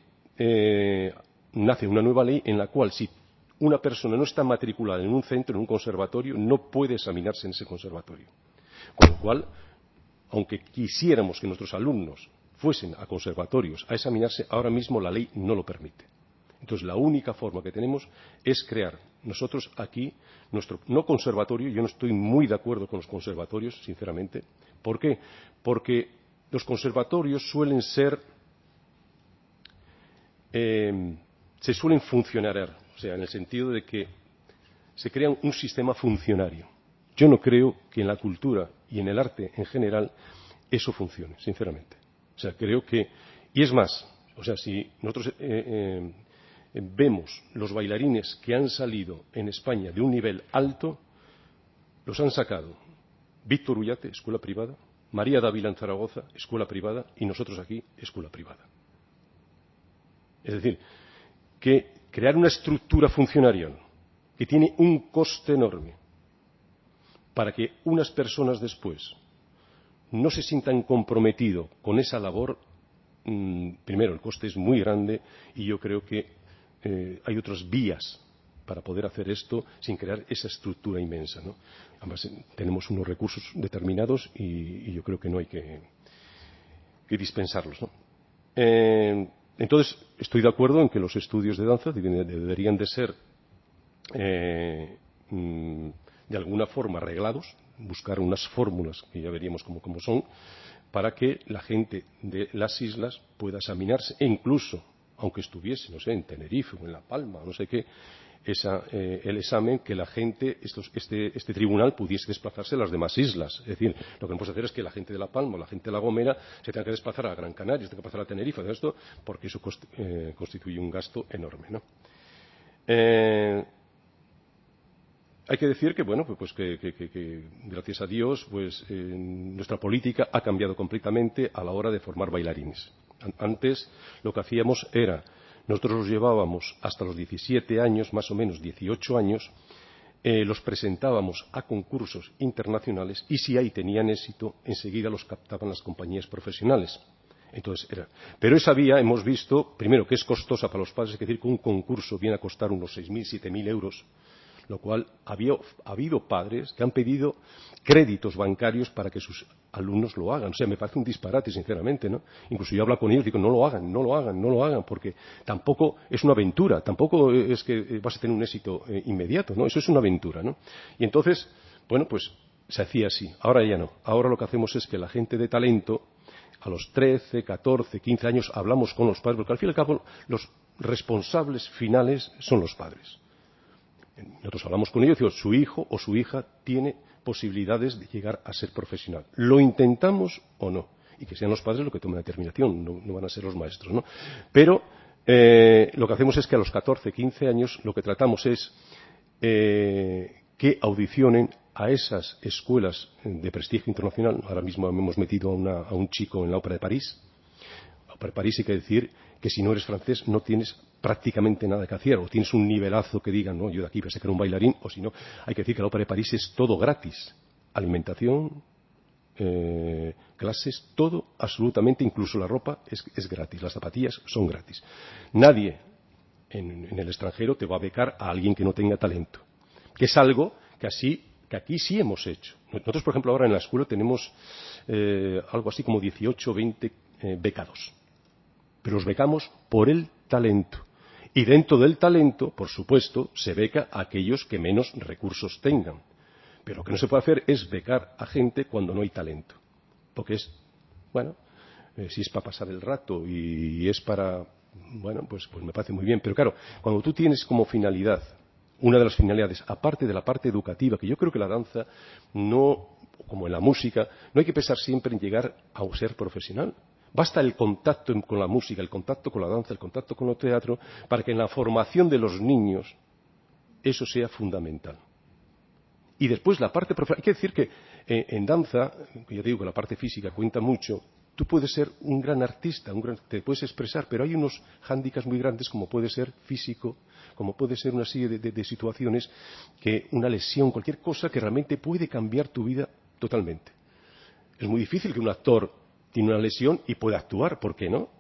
que nace una nueva ley en la cual si una persona no está matriculada en un centro, en un conservatorio, no puede examinarse en ese conservatorio. Con lo cual, aunque quisiéramos que nuestros alumnos fuesen a conservatorios a examinarse, ahora mismo la ley no lo permite. Entonces, la única forma que tenemos es crear nosotros aquí nuestro no conservatorio. Yo no estoy muy de acuerdo con los conservatorios, sinceramente. ¿Por qué? Porque los conservatorios suelen ser se suelen funcionar, o sea, en el sentido de que se crea un sistema funcionario. Yo no creo que en la cultura y en el arte en general eso funcione, sinceramente. O sea, creo que... Y es más, o sea, si nosotros vemos los bailarines que han salido en España de un nivel alto, los han sacado Víctor Ullate, escuela privada, María Dávila en Zaragoza, escuela privada, y nosotros aquí, escuela privada. Es decir, que crear una estructura funcionarial que tiene un coste enorme para que unas personas después no se sientan comprometidos con esa labor, primero, el coste es muy grande y yo creo que hay otras vías para poder hacer esto sin crear esa estructura inmensa, ¿no? Además, tenemos unos recursos determinados y yo creo que no hay que... dispensarlos, ¿no? Entonces, estoy de acuerdo en que los estudios de danza deberían de ser de alguna forma arreglados, buscar unas fórmulas que ya veríamos cómo son, para que la gente de las islas pueda examinarse, e incluso, aunque estuviese, no sé, en Tenerife o en La Palma, no sé qué, el examen, que la gente, este tribunal pudiese desplazarse a las demás islas. Es decir, lo que no puede hacer es que la gente de La Palma o la gente de La Gomera se tenga que desplazar a Gran Canaria, se tenga que pasar a Tenerife, de esto, porque eso constituye un gasto enorme, ¿no? Hay que decir que, bueno, pues que gracias a Dios, pues nuestra política ha cambiado completamente a la hora de formar bailarines. Antes lo que hacíamos era, nosotros los llevábamos hasta los 17 años, más o menos 18 años, los presentábamos a concursos internacionales y si ahí tenían éxito, enseguida los captaban las compañías profesionales. Entonces pero esa vía hemos visto, primero, que es costosa para los padres, es decir, que un concurso viene a costar unos 6.000, 7.000 euros, lo cual ha habido padres que han pedido créditos bancarios para que sus alumnos lo hagan. O sea, me parece un disparate, sinceramente, ¿no? Incluso yo hablo con ellos y digo, no lo hagan, porque tampoco es una aventura, tampoco es que vas a tener un éxito inmediato, ¿no? Eso es una aventura, ¿no? Y entonces, bueno, pues se hacía así. Ahora ya no. Ahora lo que hacemos es que la gente de talento, a los 13, 14, 15 años, hablamos con los padres, porque al fin y al cabo los responsables finales son los padres. Nosotros hablamos con ellos y decimos, su hijo o su hija tiene posibilidades de llegar a ser profesional. ¿Lo intentamos o no? Y que sean los padres los que tomen la determinación, no van a ser los maestros, ¿no? Pero lo que hacemos es que a los 14, 15 años lo que tratamos es que audicionen a esas escuelas de prestigio internacional. Ahora mismo hemos metido a un chico en la Ópera de París. La Ópera de París hay que decir que si no eres francés no tienes prácticamente nada que hacer, o tienes un nivelazo que digan, no, yo de aquí voy a sacar un bailarín, o si no, hay que decir que la Ópera de París es todo gratis. Alimentación, clases, todo absolutamente, incluso la ropa es gratis, las zapatillas son gratis. Nadie en el extranjero te va a becar a alguien que no tenga talento, que es algo que aquí sí hemos hecho. Nosotros, por ejemplo, ahora en la escuela tenemos algo así como 18 o 20 becados, pero los becamos por el talento. Y dentro del talento, por supuesto, se beca a aquellos que menos recursos tengan. Pero lo que no se puede hacer es becar a gente cuando no hay talento. Porque es, bueno, si es para pasar el rato y es para, bueno, pues me parece muy bien. Pero claro, cuando tú tienes como finalidad, una de las finalidades, aparte de la parte educativa, que yo creo que la danza no, como en la música, no hay que pensar siempre en llegar a ser profesional. Basta el contacto con la música, el contacto con la danza, el contacto con el teatro, para que en la formación de los niños eso sea fundamental. Y después la parte profesional. Hay que decir que en danza, que ya digo que la parte física cuenta mucho, tú puedes ser un gran artista, te puedes expresar, pero hay unos hándicaps muy grandes como puede ser físico, como puede ser una serie de situaciones, que una lesión, cualquier cosa que realmente puede cambiar tu vida totalmente. Es muy difícil que un actor tiene una lesión y puede actuar, ¿por qué no?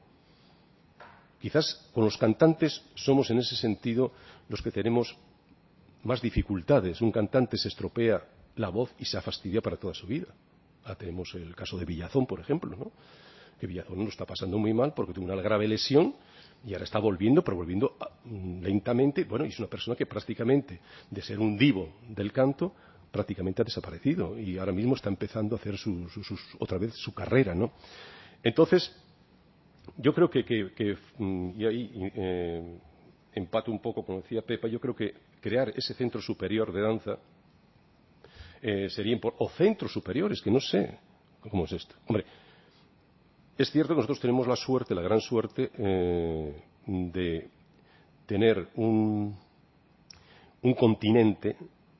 Quizás con los cantantes somos en ese sentido los que tenemos más dificultades. Un cantante se estropea la voz y se ha fastidiado para toda su vida. Ahora tenemos el caso de Villazón, por ejemplo, ¿no? Que Villazón lo está pasando muy mal porque tuvo una grave lesión y ahora está volviendo, pero volviendo lentamente. Bueno, y es una persona que prácticamente, de ser un divo del canto, prácticamente ha desaparecido y ahora mismo está empezando a hacer otra vez su carrera, ¿no? Entonces, yo creo y ahí empato un poco, como decía Pepa, yo creo que crear ese centro superior de danza sería importante, o centros superiores, que no sé cómo es esto. Hombre, es cierto que nosotros tenemos la suerte, la gran suerte, de tener un continente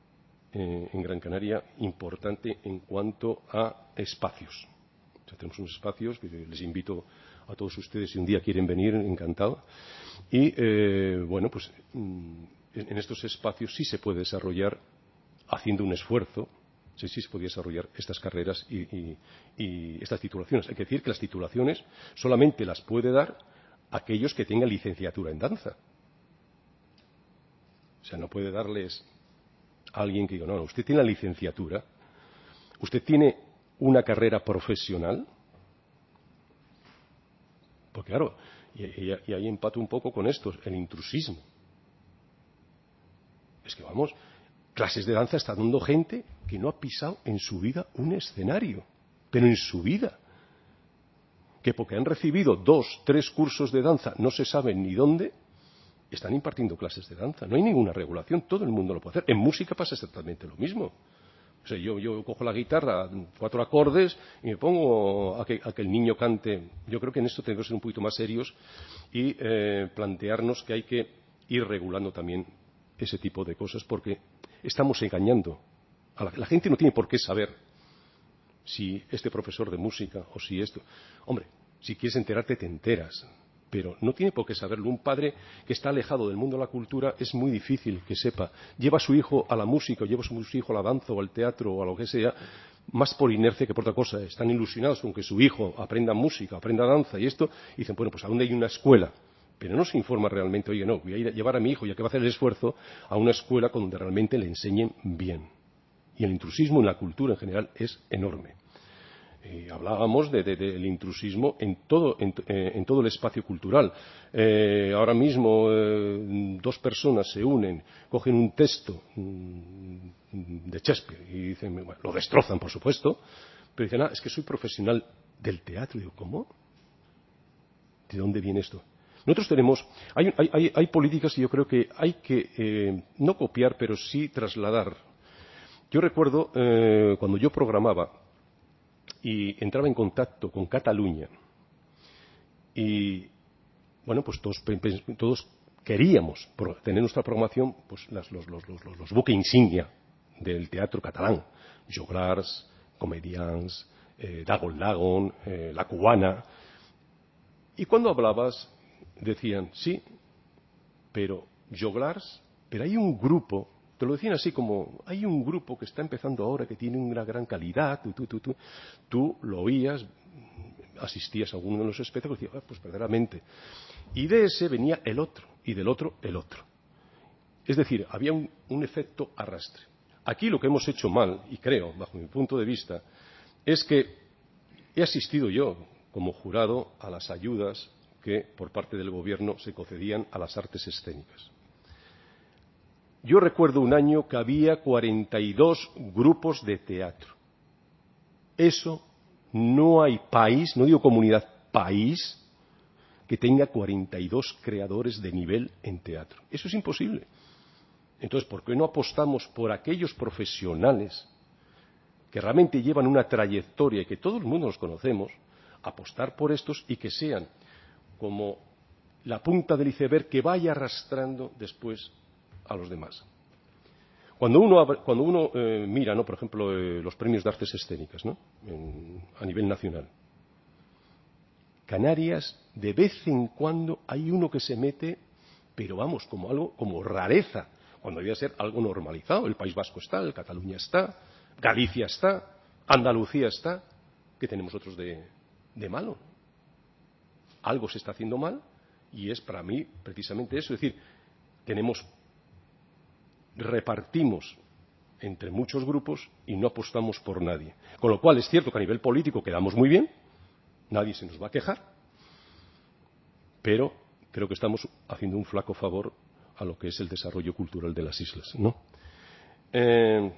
en Gran Canaria importante en cuanto a espacios. O sea, tenemos unos espacios que les invito a todos ustedes, si un día quieren venir, encantado. Y bueno, pues en estos espacios sí se puede desarrollar, haciendo un esfuerzo, sí se puede desarrollar estas carreras y estas titulaciones. Hay que decir que las titulaciones solamente las puede dar aquellos que tengan licenciatura en danza. O sea, no puede darles a alguien que diga, no, usted tiene la licenciatura, usted tiene una carrera profesional, Porque claro, y ahí empato un poco con esto, el intrusismo. Es que vamos, clases de danza está dando gente que no ha pisado en su vida un escenario, pero en su vida. Que porque han recibido 2, 3 cursos de danza, no se sabe ni dónde, están impartiendo clases de danza. No hay ninguna regulación, todo el mundo lo puede hacer. En música pasa exactamente lo mismo. O sea, yo cojo la guitarra, 4 acordes y me pongo a que el niño cante. Yo creo que en esto tenemos que ser un poquito más serios y plantearnos que hay que ir regulando también ese tipo de cosas porque estamos engañando. La gente no tiene por qué saber si este profesor de música o si esto. Hombre, si quieres enterarte te enteras, pero no tiene por qué saberlo. Un padre que está alejado del mundo de la cultura es muy difícil que sepa. Lleva a su hijo a la música, o lleva a su hijo a la danza o al teatro o a lo que sea, más por inercia que por otra cosa. Están ilusionados con que su hijo aprenda música, aprenda danza y esto, y dicen, bueno, pues ¿a dónde hay una escuela? Pero no se informa realmente, oye, no, voy a ir a llevar a mi hijo, ya que va a hacer el esfuerzo, a una escuela donde realmente le enseñen bien. Y el intrusismo en la cultura en general es enorme. Hablábamos del intrusismo en todo el espacio cultural. Ahora mismo 2 personas se unen, cogen un texto de Shakespeare y dicen, bueno, lo destrozan, por supuesto, pero dicen, es que soy profesional del teatro. Y digo, ¿cómo? ¿De dónde viene esto? Nosotros tenemos, hay políticas que yo creo que hay que no copiar, pero sí trasladar. Yo recuerdo cuando yo programaba y entraba en contacto con Cataluña y bueno, pues todos queríamos tener nuestra programación, pues los buques insignia del teatro catalán, Joglars, Comedians, Dagon Lagon, La Cubana, y cuando hablabas decían, sí, pero Joglars, pero hay un grupo, te lo decían así como, hay un grupo que está empezando ahora que tiene una gran calidad, tú lo oías, asistías a alguno de los espectáculos y decías, pues verdaderamente. Y de ese venía el otro, y del otro el otro. Es decir, había un efecto arrastre. Aquí lo que hemos hecho mal, y creo, bajo mi punto de vista, es que he asistido yo, como jurado, a las ayudas que por parte del gobierno se concedían a las artes escénicas. Yo recuerdo un año que había 42 grupos de teatro. Eso no hay país, no digo comunidad, país, que tenga 42 creadores de nivel en teatro. Eso es imposible. Entonces, ¿por qué no apostamos por aquellos profesionales que realmente llevan una trayectoria y que todo el mundo los conocemos, apostar por estos y que sean como la punta del iceberg que vaya arrastrando después a los demás? Cuando uno mira, ¿no?, por ejemplo, los premios de artes escénicas, ¿no?, a nivel nacional, Canarias, de vez en cuando hay uno que se mete, pero vamos, como algo, como rareza, cuando debía ser algo normalizado. El País Vasco está, el Cataluña está, Galicia está, Andalucía está. ¿Qué tenemos otros de malo? Algo se está haciendo mal y es para mí precisamente eso. Es decir, repartimos entre muchos grupos y no apostamos por nadie. Con lo cual es cierto que a nivel político quedamos muy bien, nadie se nos va a quejar, pero creo que estamos haciendo un flaco favor a lo que es el desarrollo cultural de las islas, ¿no? En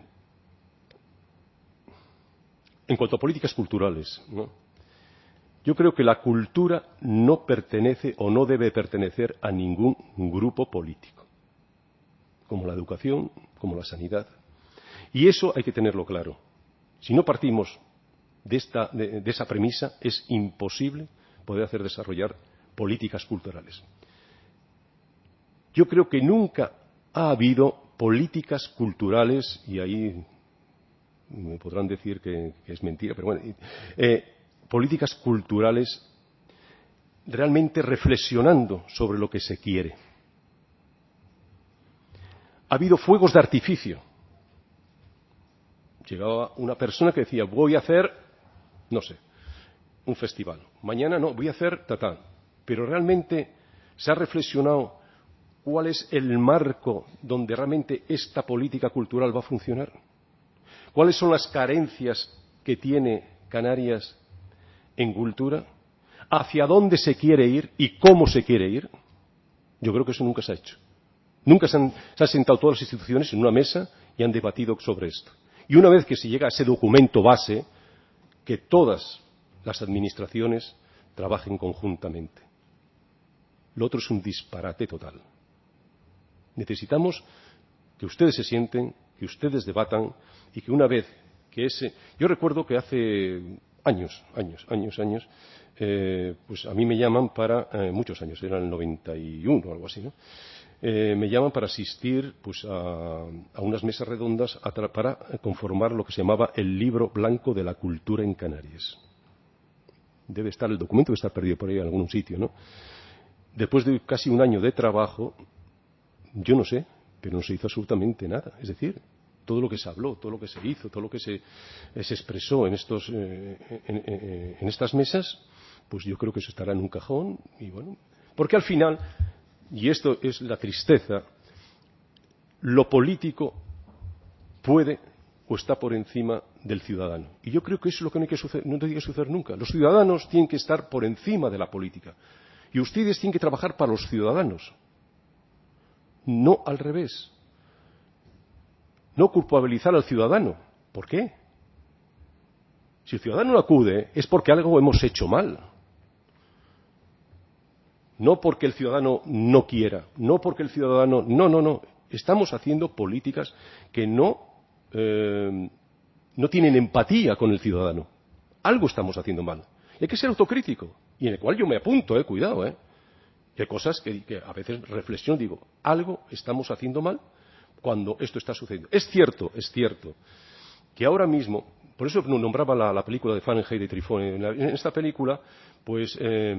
cuanto a políticas culturales, ¿no?, yo creo que la cultura no pertenece o no debe pertenecer a ningún grupo político, como la educación, como la sanidad. Y eso hay que tenerlo claro. Si no partimos de esa premisa, es imposible poder hacer desarrollar políticas culturales. Yo creo que nunca ha habido políticas culturales, y ahí me podrán decir que es mentira, pero bueno, políticas culturales realmente reflexionando sobre lo que se quiere. Ha habido fuegos de artificio. Llegaba una persona que decía, voy a hacer, no sé, un festival. Mañana no, voy a hacer tatán. Pero realmente se ha reflexionado cuál es el marco donde realmente esta política cultural va a funcionar. ¿Cuáles son las carencias que tiene Canarias en cultura? hacia dónde se quiere ir y cómo se quiere ir, yo creo que eso nunca se ha hecho. Nunca se han sentado todas las instituciones en una mesa y han debatido sobre esto. Y una vez que se llega a ese documento base, que todas las administraciones trabajen conjuntamente. Lo otro es un disparate total. Necesitamos que ustedes se sienten, que ustedes debatan y que una vez que ese... Yo recuerdo que hace años, pues a mí me llaman para... muchos años, era el 91 o algo así, ¿no? Me llaman para asistir pues, a unas mesas redondas para conformar lo que se llamaba el Libro Blanco de la Cultura en Canarias. Debe estar, el documento debe estar perdido por ahí en algún sitio, ¿no? Después de casi un año de trabajo, yo no sé, pero no se hizo absolutamente nada. Es decir, todo lo que se habló, todo lo que se hizo, todo lo que se expresó en estas mesas, pues yo creo que eso estará en un cajón y bueno, porque al final, y esto es la tristeza, lo político puede o está por encima del ciudadano. Y yo creo que eso es lo que no tiene que suceder nunca. Los ciudadanos tienen que estar por encima de la política. Y ustedes tienen que trabajar para los ciudadanos. No al revés. No culpabilizar al ciudadano. ¿Por qué? Si el ciudadano no acude es porque algo hemos hecho mal. No porque el ciudadano no quiera, no porque el ciudadano... No. Estamos haciendo políticas que no tienen empatía con el ciudadano. Algo estamos haciendo mal. Y hay que ser autocrítico. Y en el cual yo me apunto, cuidado, Que hay cosas que a veces reflexiono y digo, algo estamos haciendo mal cuando esto está sucediendo. Es cierto que ahora mismo, por eso nombraba la película de Fahrenheit de Truffaut. En esta película, pues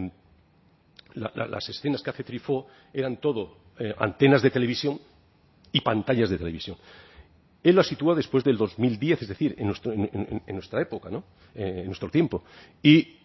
las escenas que hace Truffaut eran todo antenas de televisión y pantallas de televisión. Él la sitúa después del 2010, es decir, en nuestra época, ¿no? En nuestro tiempo. Y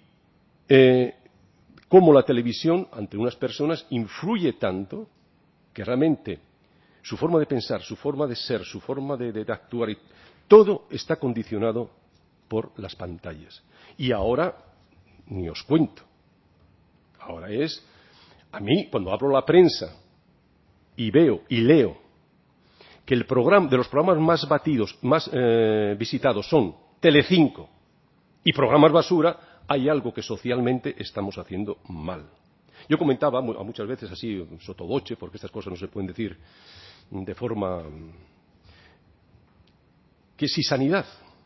cómo la televisión, ante unas personas, influye tanto que realmente su forma de pensar, su forma de ser, su forma de actuar, todo está condicionado por las pantallas. Y ahora, ni os cuento. Ahora a mí, cuando abro la prensa y veo y leo que de los programas más batidos, más visitados son Telecinco y programas basura, hay algo que socialmente estamos haciendo mal. Yo comentaba muchas veces así, sotoboche, porque estas cosas no se pueden decir de forma... que si sanidad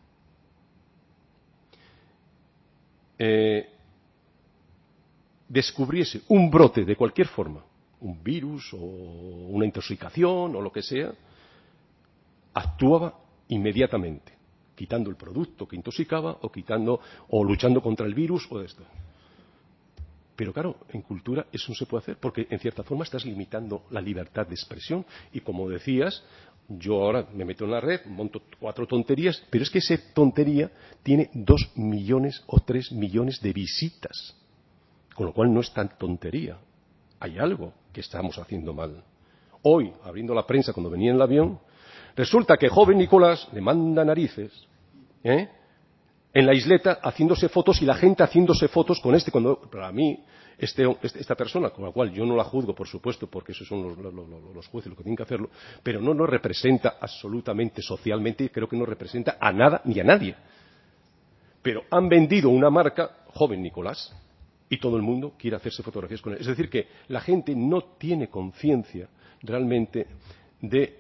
descubriese un brote de cualquier forma, un virus o una intoxicación o lo que sea, actuaba inmediatamente, quitando el producto que intoxicaba o luchando contra el virus o esto. Pero claro, en cultura eso no se puede hacer porque en cierta forma estás limitando la libertad de expresión y como decías, yo ahora me meto en la red, monto 4 tonterías, pero es que esa tontería tiene 2 millones o 3 millones de visitas, con lo cual no es tan tontería. Hay algo que estamos haciendo mal. Hoy, abriendo la prensa cuando venía en el avión, resulta que joven Nicolás le manda narices, en la isleta haciéndose fotos y la gente haciéndose fotos con cuando para mí esta persona, con la cual yo no la juzgo, por supuesto, porque esos son los jueces los que tienen que hacerlo, pero no nos representa absolutamente socialmente y creo que no representa a nada ni a nadie. Pero han vendido una marca, joven Nicolás, y todo el mundo quiere hacerse fotografías con él. Es decir, que la gente no tiene conciencia realmente de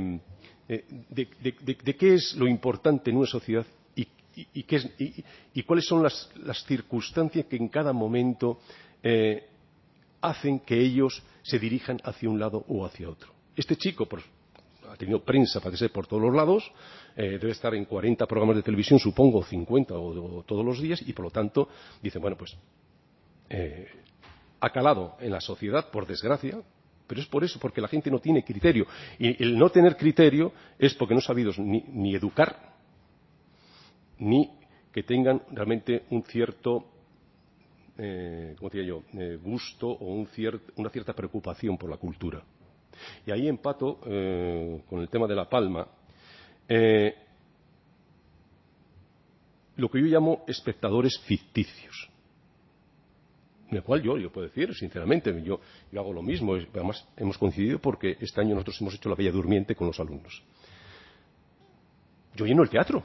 qué es lo importante en una sociedad y cuáles son las circunstancias que en cada momento hacen que ellos se dirijan hacia un lado o hacia otro. Este chico ha tenido prensa, parece ser, por todos los lados, debe estar en 40 programas de televisión, supongo, 50 o todos los días, y por lo tanto dicen, bueno, pues ha calado en la sociedad, por desgracia, pero es por eso, porque la gente no tiene criterio. Y el no tener criterio es porque no ha sabido ni educar, ni que tengan realmente un cierto, ¿cómo diría yo?, gusto o una cierta preocupación por la cultura. Y ahí empato con el tema de La Palma, lo que yo llamo espectadores ficticios. en el cual yo puedo decir, sinceramente, yo hago lo mismo. Además, hemos coincidido porque este año nosotros hemos hecho la Bella Durmiente con los alumnos. Yo lleno el teatro,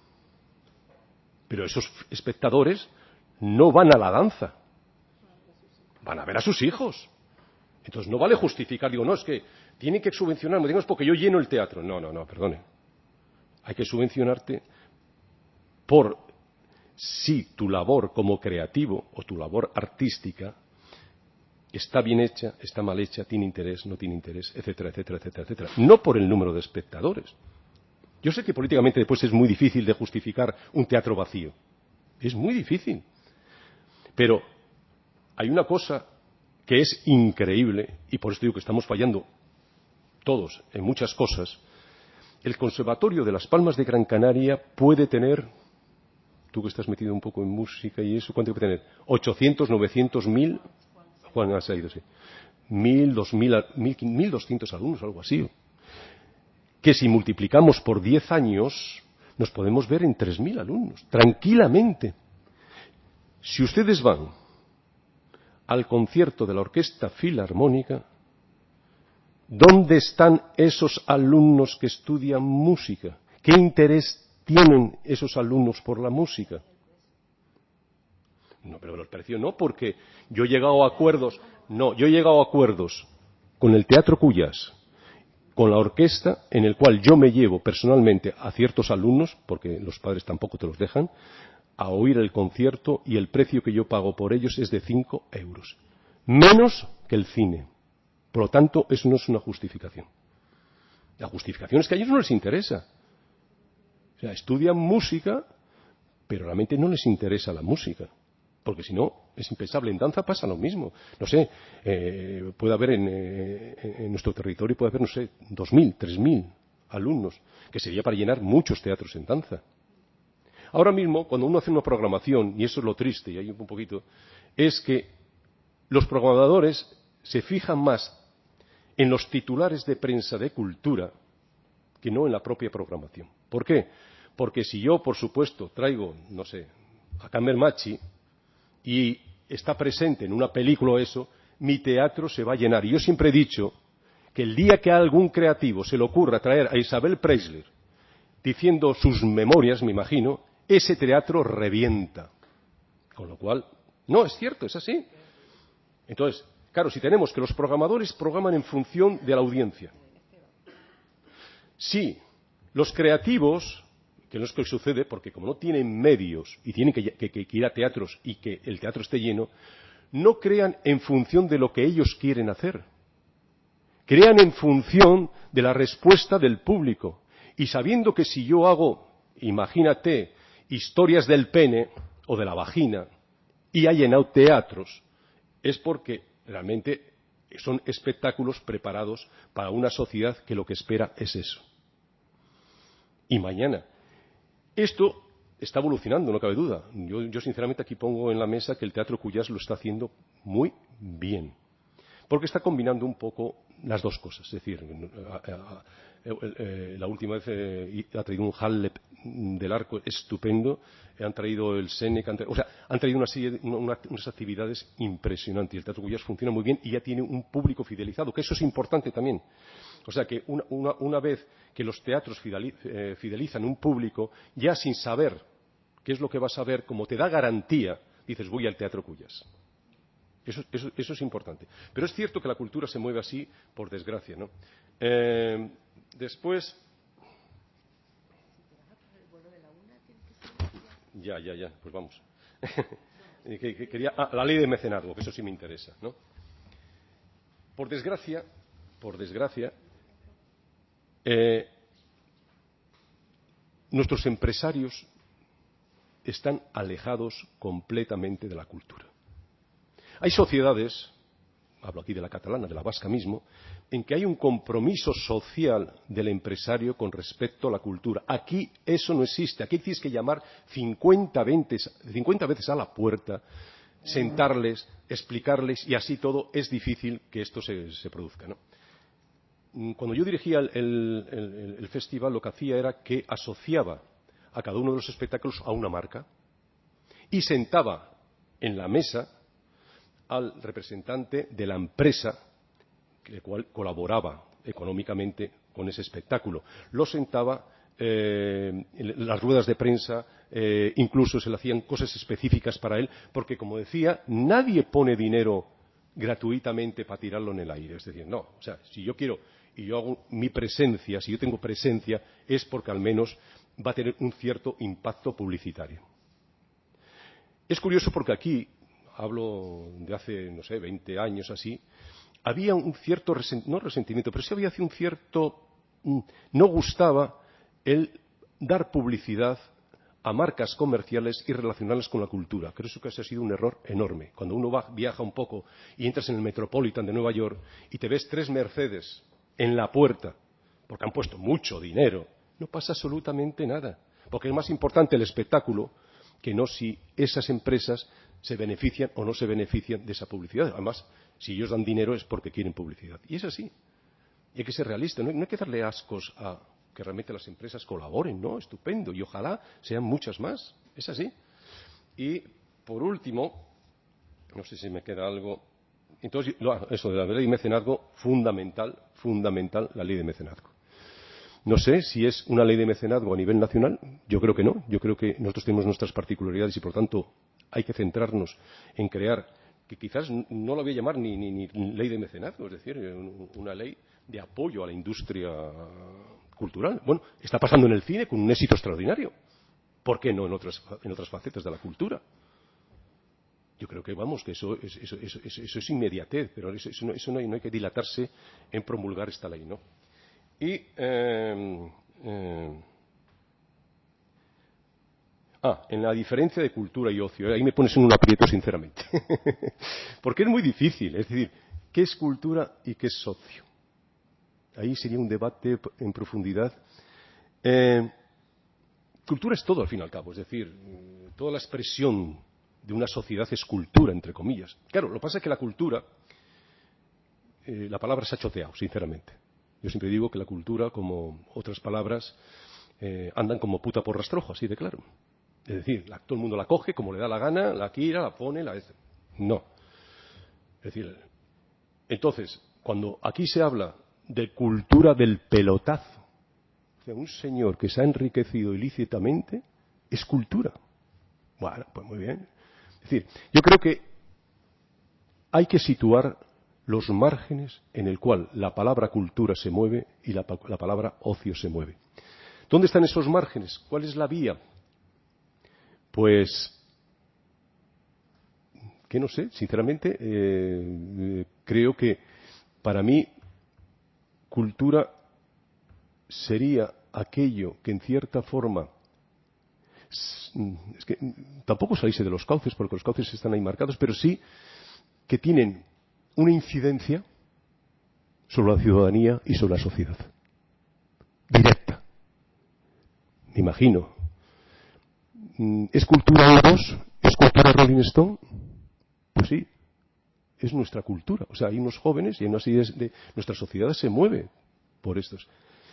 pero esos espectadores no van a la danza, van a ver a sus hijos. Entonces no vale justificar, digo, no, es que tienen que subvencionarme, digo, es porque yo lleno el teatro. No, perdone. Hay que subvencionarte por si tu labor como creativo o tu labor artística está bien hecha, está mal hecha, tiene interés, no tiene interés, etcétera, etcétera, etcétera, etcétera. No por el número de espectadores. Yo sé que políticamente después es muy difícil de justificar un teatro vacío. Es muy difícil. Pero hay una cosa que es increíble, y por eso digo que estamos fallando todos en muchas cosas. El Conservatorio de Las Palmas de Gran Canaria puede tener, tú que estás metido un poco en música y eso, ¿cuánto puede tener? 800, 900, 1000, Juan ha salido, sí. 1000, 2000, 1200 alumnos, algo así. Que si multiplicamos por 10 años, nos podemos ver en 3000 alumnos, tranquilamente. Si ustedes van al concierto de la Orquesta Filarmónica, ¿dónde están esos alumnos que estudian música? ¿Qué interés tienen esos alumnos por la música? No, pero el precio no, porque yo he llegado a acuerdos, con el Teatro Cuyas, con la orquesta, en el cual yo me llevo personalmente a ciertos alumnos, porque los padres tampoco te los dejan, a oír el concierto, y el precio que yo pago por ellos es de 5 euros. Menos que el cine. Por lo tanto, eso no es una justificación. La justificación es que a ellos no les interesa. O sea, estudian música, pero realmente no les interesa la música. Porque si no, es impensable. En danza pasa lo mismo. No sé, puede haber en nuestro territorio, puede haber, no sé, 2000, 3000 alumnos, que sería para llenar muchos teatros en danza. Ahora mismo, cuando uno hace una programación, y eso es lo triste, y hay un poquito, es que los programadores se fijan más en los titulares de prensa de cultura que no en la propia programación. ¿Por qué? Porque si yo, por supuesto, traigo, no sé, a Camermachi y está presente en una película o eso, mi teatro se va a llenar. Y yo siempre he dicho que el día que a algún creativo se le ocurra traer a Isabel Preisler diciendo sus memorias, me imagino, ese teatro revienta. Con lo cual, no, es cierto, es así. Entonces, claro, si tenemos que los programadores programan en función de la audiencia. Sí, los creativos, que no es que sucede, porque como no tienen medios y tienen que ir a teatros y que el teatro esté lleno, no crean en función de lo que ellos quieren hacer. Crean en función de la respuesta del público. Y sabiendo que si yo hago, imagínate, historias del pene o de la vagina y ha llenado teatros, es porque realmente son espectáculos preparados para una sociedad que lo que espera es eso. Y mañana. Esto está evolucionando, no cabe duda. Yo sinceramente aquí pongo en la mesa que el Teatro Cuyas lo está haciendo muy bien. Porque está combinando un poco las dos cosas. Es decir, la última vez ha traído un Hallep del Arco estupendo, han traído el Senec, han traído unas actividades impresionantes. Y el Teatro Cuyas funciona muy bien y ya tiene un público fidelizado, que eso es importante también. O sea que una vez que los teatros fidelizan un público, ya sin saber qué es lo que vas a ver, como te da garantía, dices, voy al Teatro Cuyas. Eso es importante. Pero es cierto que la cultura se mueve así, por desgracia, ¿no? Después... Ya, pues vamos. Quería la ley de mecenazgo, que eso sí me interesa, ¿no? Por desgracia, nuestros empresarios están alejados completamente de la cultura. Hay sociedades, hablo aquí de la catalana, de la vasca mismo, en que hay un compromiso social del empresario con respecto a la cultura. Aquí eso no existe. Aquí tienes que llamar 50 veces a la puerta, sentarles, explicarles, y así todo es difícil que esto se produzca, ¿no? Cuando yo dirigía el festival, lo que hacía era que asociaba a cada uno de los espectáculos a una marca y sentaba en la mesa al representante de la empresa el cual colaboraba económicamente con ese espectáculo. Lo sentaba en las ruedas de prensa, incluso se le hacían cosas específicas para él, porque, como decía, nadie pone dinero gratuitamente para tirarlo en el aire. Es decir, no, o sea, si yo quiero y yo hago mi presencia, si yo tengo presencia, es porque al menos va a tener un cierto impacto publicitario. Es curioso porque aquí, hablo de hace, no sé, 20 años así, había un cierto, no resentimiento, pero sí había un cierto, no gustaba el dar publicidad a marcas comerciales y relacionarlas con la cultura. Creo que ese ha sido un error enorme. Cuando uno viaja un poco y entras en el Metropolitan de Nueva York y te ves 3 Mercedes en la puerta, porque han puesto mucho dinero, no pasa absolutamente nada. Porque es más importante el espectáculo que no si esas empresas se benefician o no se benefician de esa publicidad. Además, si ellos dan dinero es porque quieren publicidad. Y es así. Y hay que ser realista. No hay que darle ascos a que realmente las empresas colaboren, ¿no? Estupendo. Y ojalá sean muchas más. Es así. Y, por último, no sé si me queda algo. Entonces, eso de la ley de mecenazgo, fundamental, la ley de mecenazgo. No sé si es una ley de mecenazgo a nivel nacional. Yo creo que no. Yo creo que nosotros tenemos nuestras particularidades y, por tanto, hay que centrarnos en crear, que quizás no la voy a llamar ni ley de mecenazgo, es decir, una ley de apoyo a la industria cultural. Bueno, está pasando en el cine con un éxito extraordinario. ¿Por qué no en otras facetas de la cultura? Yo creo que, vamos, que eso es inmediatez, pero eso no hay que dilatarse en promulgar esta ley, ¿no? Y en la diferencia de cultura y ocio, ahí me pones en un aprieto, sinceramente. Porque es muy difícil, es decir, ¿qué es cultura y qué es ocio? Ahí sería un debate en profundidad. Cultura es todo, al fin y al cabo, es decir, toda la expresión de una sociedad es cultura, entre comillas. Claro, lo que pasa es que la cultura, la palabra se ha choteado, sinceramente. Yo siempre digo que la cultura, como otras palabras, andan como puta por rastrojo, así de claro. Es decir, todo el mundo la coge como le da la gana, la tira, la pone, no. Es decir, entonces, cuando aquí se habla de cultura del pelotazo, o sea, un señor que se ha enriquecido ilícitamente, es cultura. Bueno, pues muy bien. Es decir, yo creo que hay que situar los márgenes en el cual la palabra cultura se mueve y la palabra ocio se mueve. ¿Dónde están esos márgenes? ¿Cuál es la vía? Pues, que no sé, sinceramente, creo que para mí cultura sería aquello que en cierta forma, es que tampoco salirse de los cauces, porque los cauces están ahí marcados, pero sí que tienen una incidencia sobre la ciudadanía y sobre la sociedad. Directa. Me imagino. ¿Es cultura Euros? ¿Es cultura Rolling Stone? Pues sí, es nuestra cultura. O sea, hay unos jóvenes y nuestra sociedad se mueve por estos.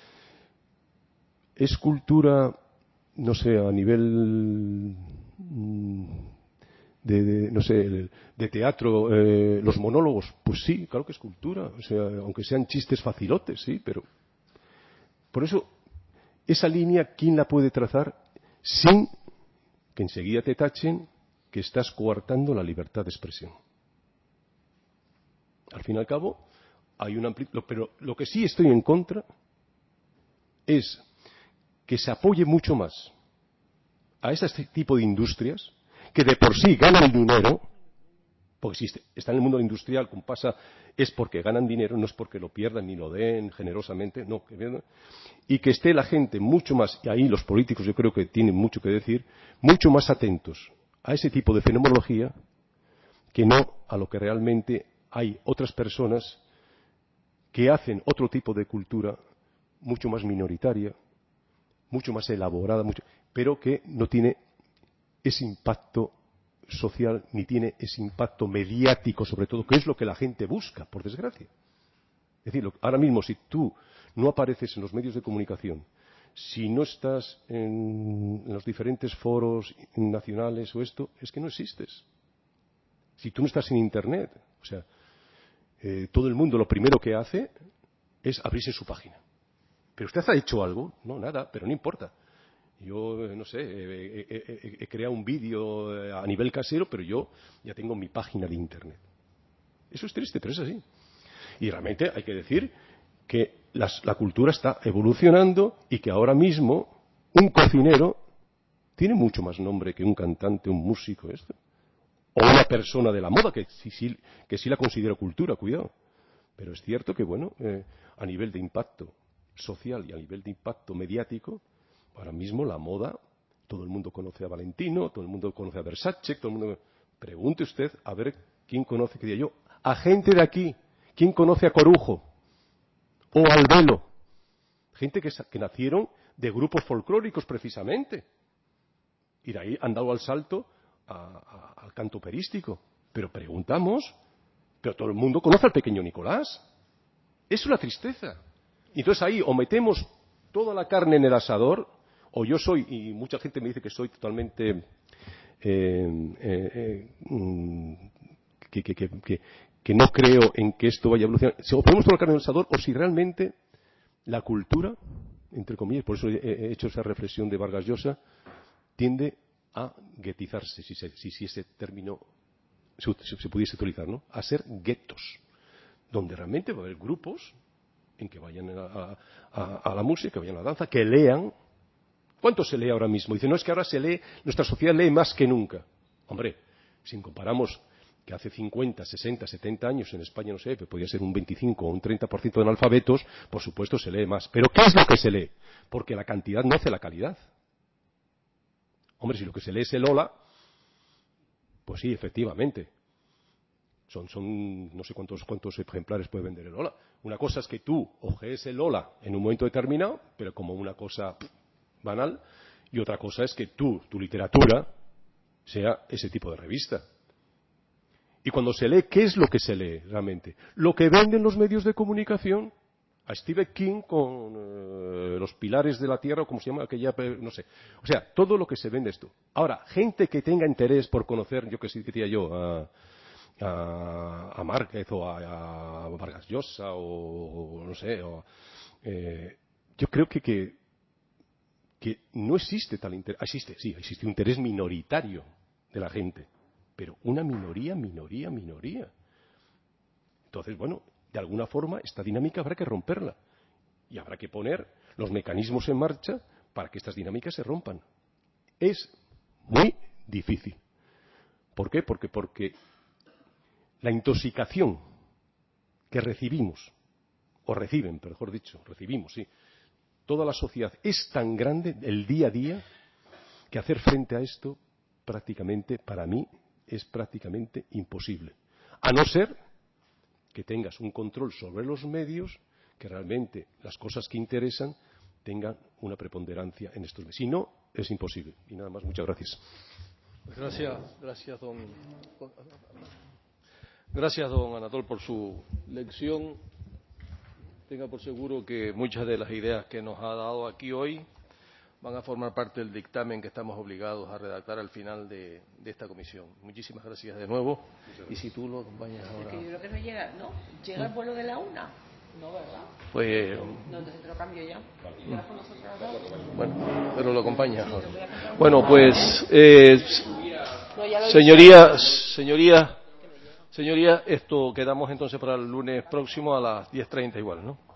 ¿Es cultura, no sé, a nivel de teatro, los monólogos? Pues sí, claro que es cultura. O sea, aunque sean chistes facilotes, sí, pero por eso esa línea, ¿quién la puede trazar sin que enseguida te tachen que estás coartando la libertad de expresión? Al fin y al cabo, hay un amplio... Pero lo que sí estoy en contra es que se apoye mucho más a este tipo de industrias que de por sí ganan dinero, porque si está en el mundo industrial, como pasa, es porque ganan dinero, no es porque lo pierdan ni lo den generosamente, no, y que esté la gente mucho más, y ahí los políticos yo creo que tienen mucho que decir, mucho más atentos a ese tipo de fenomenología que no a lo que realmente hay otras personas que hacen otro tipo de cultura mucho más minoritaria, mucho más elaborada, pero que no tiene ese impacto social ni tiene ese impacto mediático, sobre todo, que es lo que la gente busca, por desgracia. Es decir, ahora mismo, si tú no apareces en los medios de comunicación, si no estás en los diferentes foros nacionales o esto, es que no existes. Si tú no estás en Internet, o sea, todo el mundo lo primero que hace es abrirse su página. ¿Pero usted ha hecho algo? No, nada, pero no importa. Yo, no sé, he creado un vídeo a nivel casero, pero yo ya tengo mi página de Internet. Eso es triste, pero es así. Y realmente hay que decir que la cultura está evolucionando y que ahora mismo un cocinero tiene mucho más nombre que un cantante, un músico, o una persona de la moda, que sí la considero cultura, cuidado. Pero es cierto que, bueno, a nivel de impacto social y a nivel de impacto mediático, ahora mismo la moda, todo el mundo conoce a Valentino, todo el mundo conoce a Versace, todo el mundo... Pregunte usted a ver quién conoce, que diga yo, a gente de aquí, quién conoce a Corujo o al Velo, gente que nacieron de grupos folclóricos precisamente, y de ahí han dado al salto al canto operístico. Pero preguntamos, pero todo el mundo conoce al pequeño Nicolás. Eso es la tristeza. Y entonces ahí o metemos toda la carne en el asador, o yo soy, y mucha gente me dice que soy totalmente que no creo en que esto vaya a evolucionar. Si o ponemos toda la carne en el asador, o si realmente la cultura, entre comillas, por eso he hecho esa reflexión de Vargas Llosa, tiende a guetizarse, si ese término se pudiese utilizar, ¿no? A ser guetos, donde realmente va a haber grupos en que vayan a la música, que vayan a la danza, que lean. ¿Cuánto se lee ahora mismo? Dice, no, es que ahora se lee, nuestra sociedad lee más que nunca. Hombre, si comparamos que hace 50, 60, 70 años en España, no sé, podía ser un 25 o un 30% de analfabetos, por supuesto se lee más. ¿Pero qué es lo que se lee? Porque la cantidad no hace la calidad. Hombre, si lo que se lee es el Ola, pues sí, efectivamente. Son no sé cuántos ejemplares puede vender el Ola. Una cosa es que tú ojees el Ola en un momento determinado, pero como una cosa banal, y otra cosa es que tu literatura sea ese tipo de revista. Y cuando se lee, ¿qué es lo que se lee realmente? Lo que venden los medios de comunicación. A Stephen King con los pilares de la tierra, o como se llama aquella, no sé. O sea, todo lo que se vende esto. Ahora, gente que tenga interés por conocer, yo que sí diría yo, a Márquez o a Vargas Llosa o no sé, yo creo que no existe tal interés. Existe un interés minoritario de la gente, pero una minoría. Entonces, bueno, de alguna forma esta dinámica habrá que romperla y habrá que poner los mecanismos en marcha para que estas dinámicas se rompan. Es muy difícil. ¿Por qué? Porque la intoxicación que recibimos, o reciben, mejor dicho, recibimos, sí, toda la sociedad es tan grande el día a día que hacer frente a esto prácticamente, para mí, es prácticamente imposible. A no ser que tengas un control sobre los medios, que realmente las cosas que interesan tengan una preponderancia en estos medios. Si no, es imposible. Y nada más, muchas gracias. Gracias, don Anatol, por su lección. Tenga por seguro que muchas de las ideas que nos ha dado aquí hoy van a formar parte del dictamen que estamos obligados a redactar al final de esta comisión. Muchísimas gracias de nuevo. Y si tú lo acompañas ahora. Es que yo creo que no llega, ¿no? Llega el vuelo de la 1. No, ¿verdad? Pues. No, entonces te lo cambio ya. ¿Llegas con nosotros ahora? Bueno, pero lo acompañas ahora. Bueno, pues. Señorías, esto quedamos entonces para el lunes próximo a las 10:30 igual, ¿no?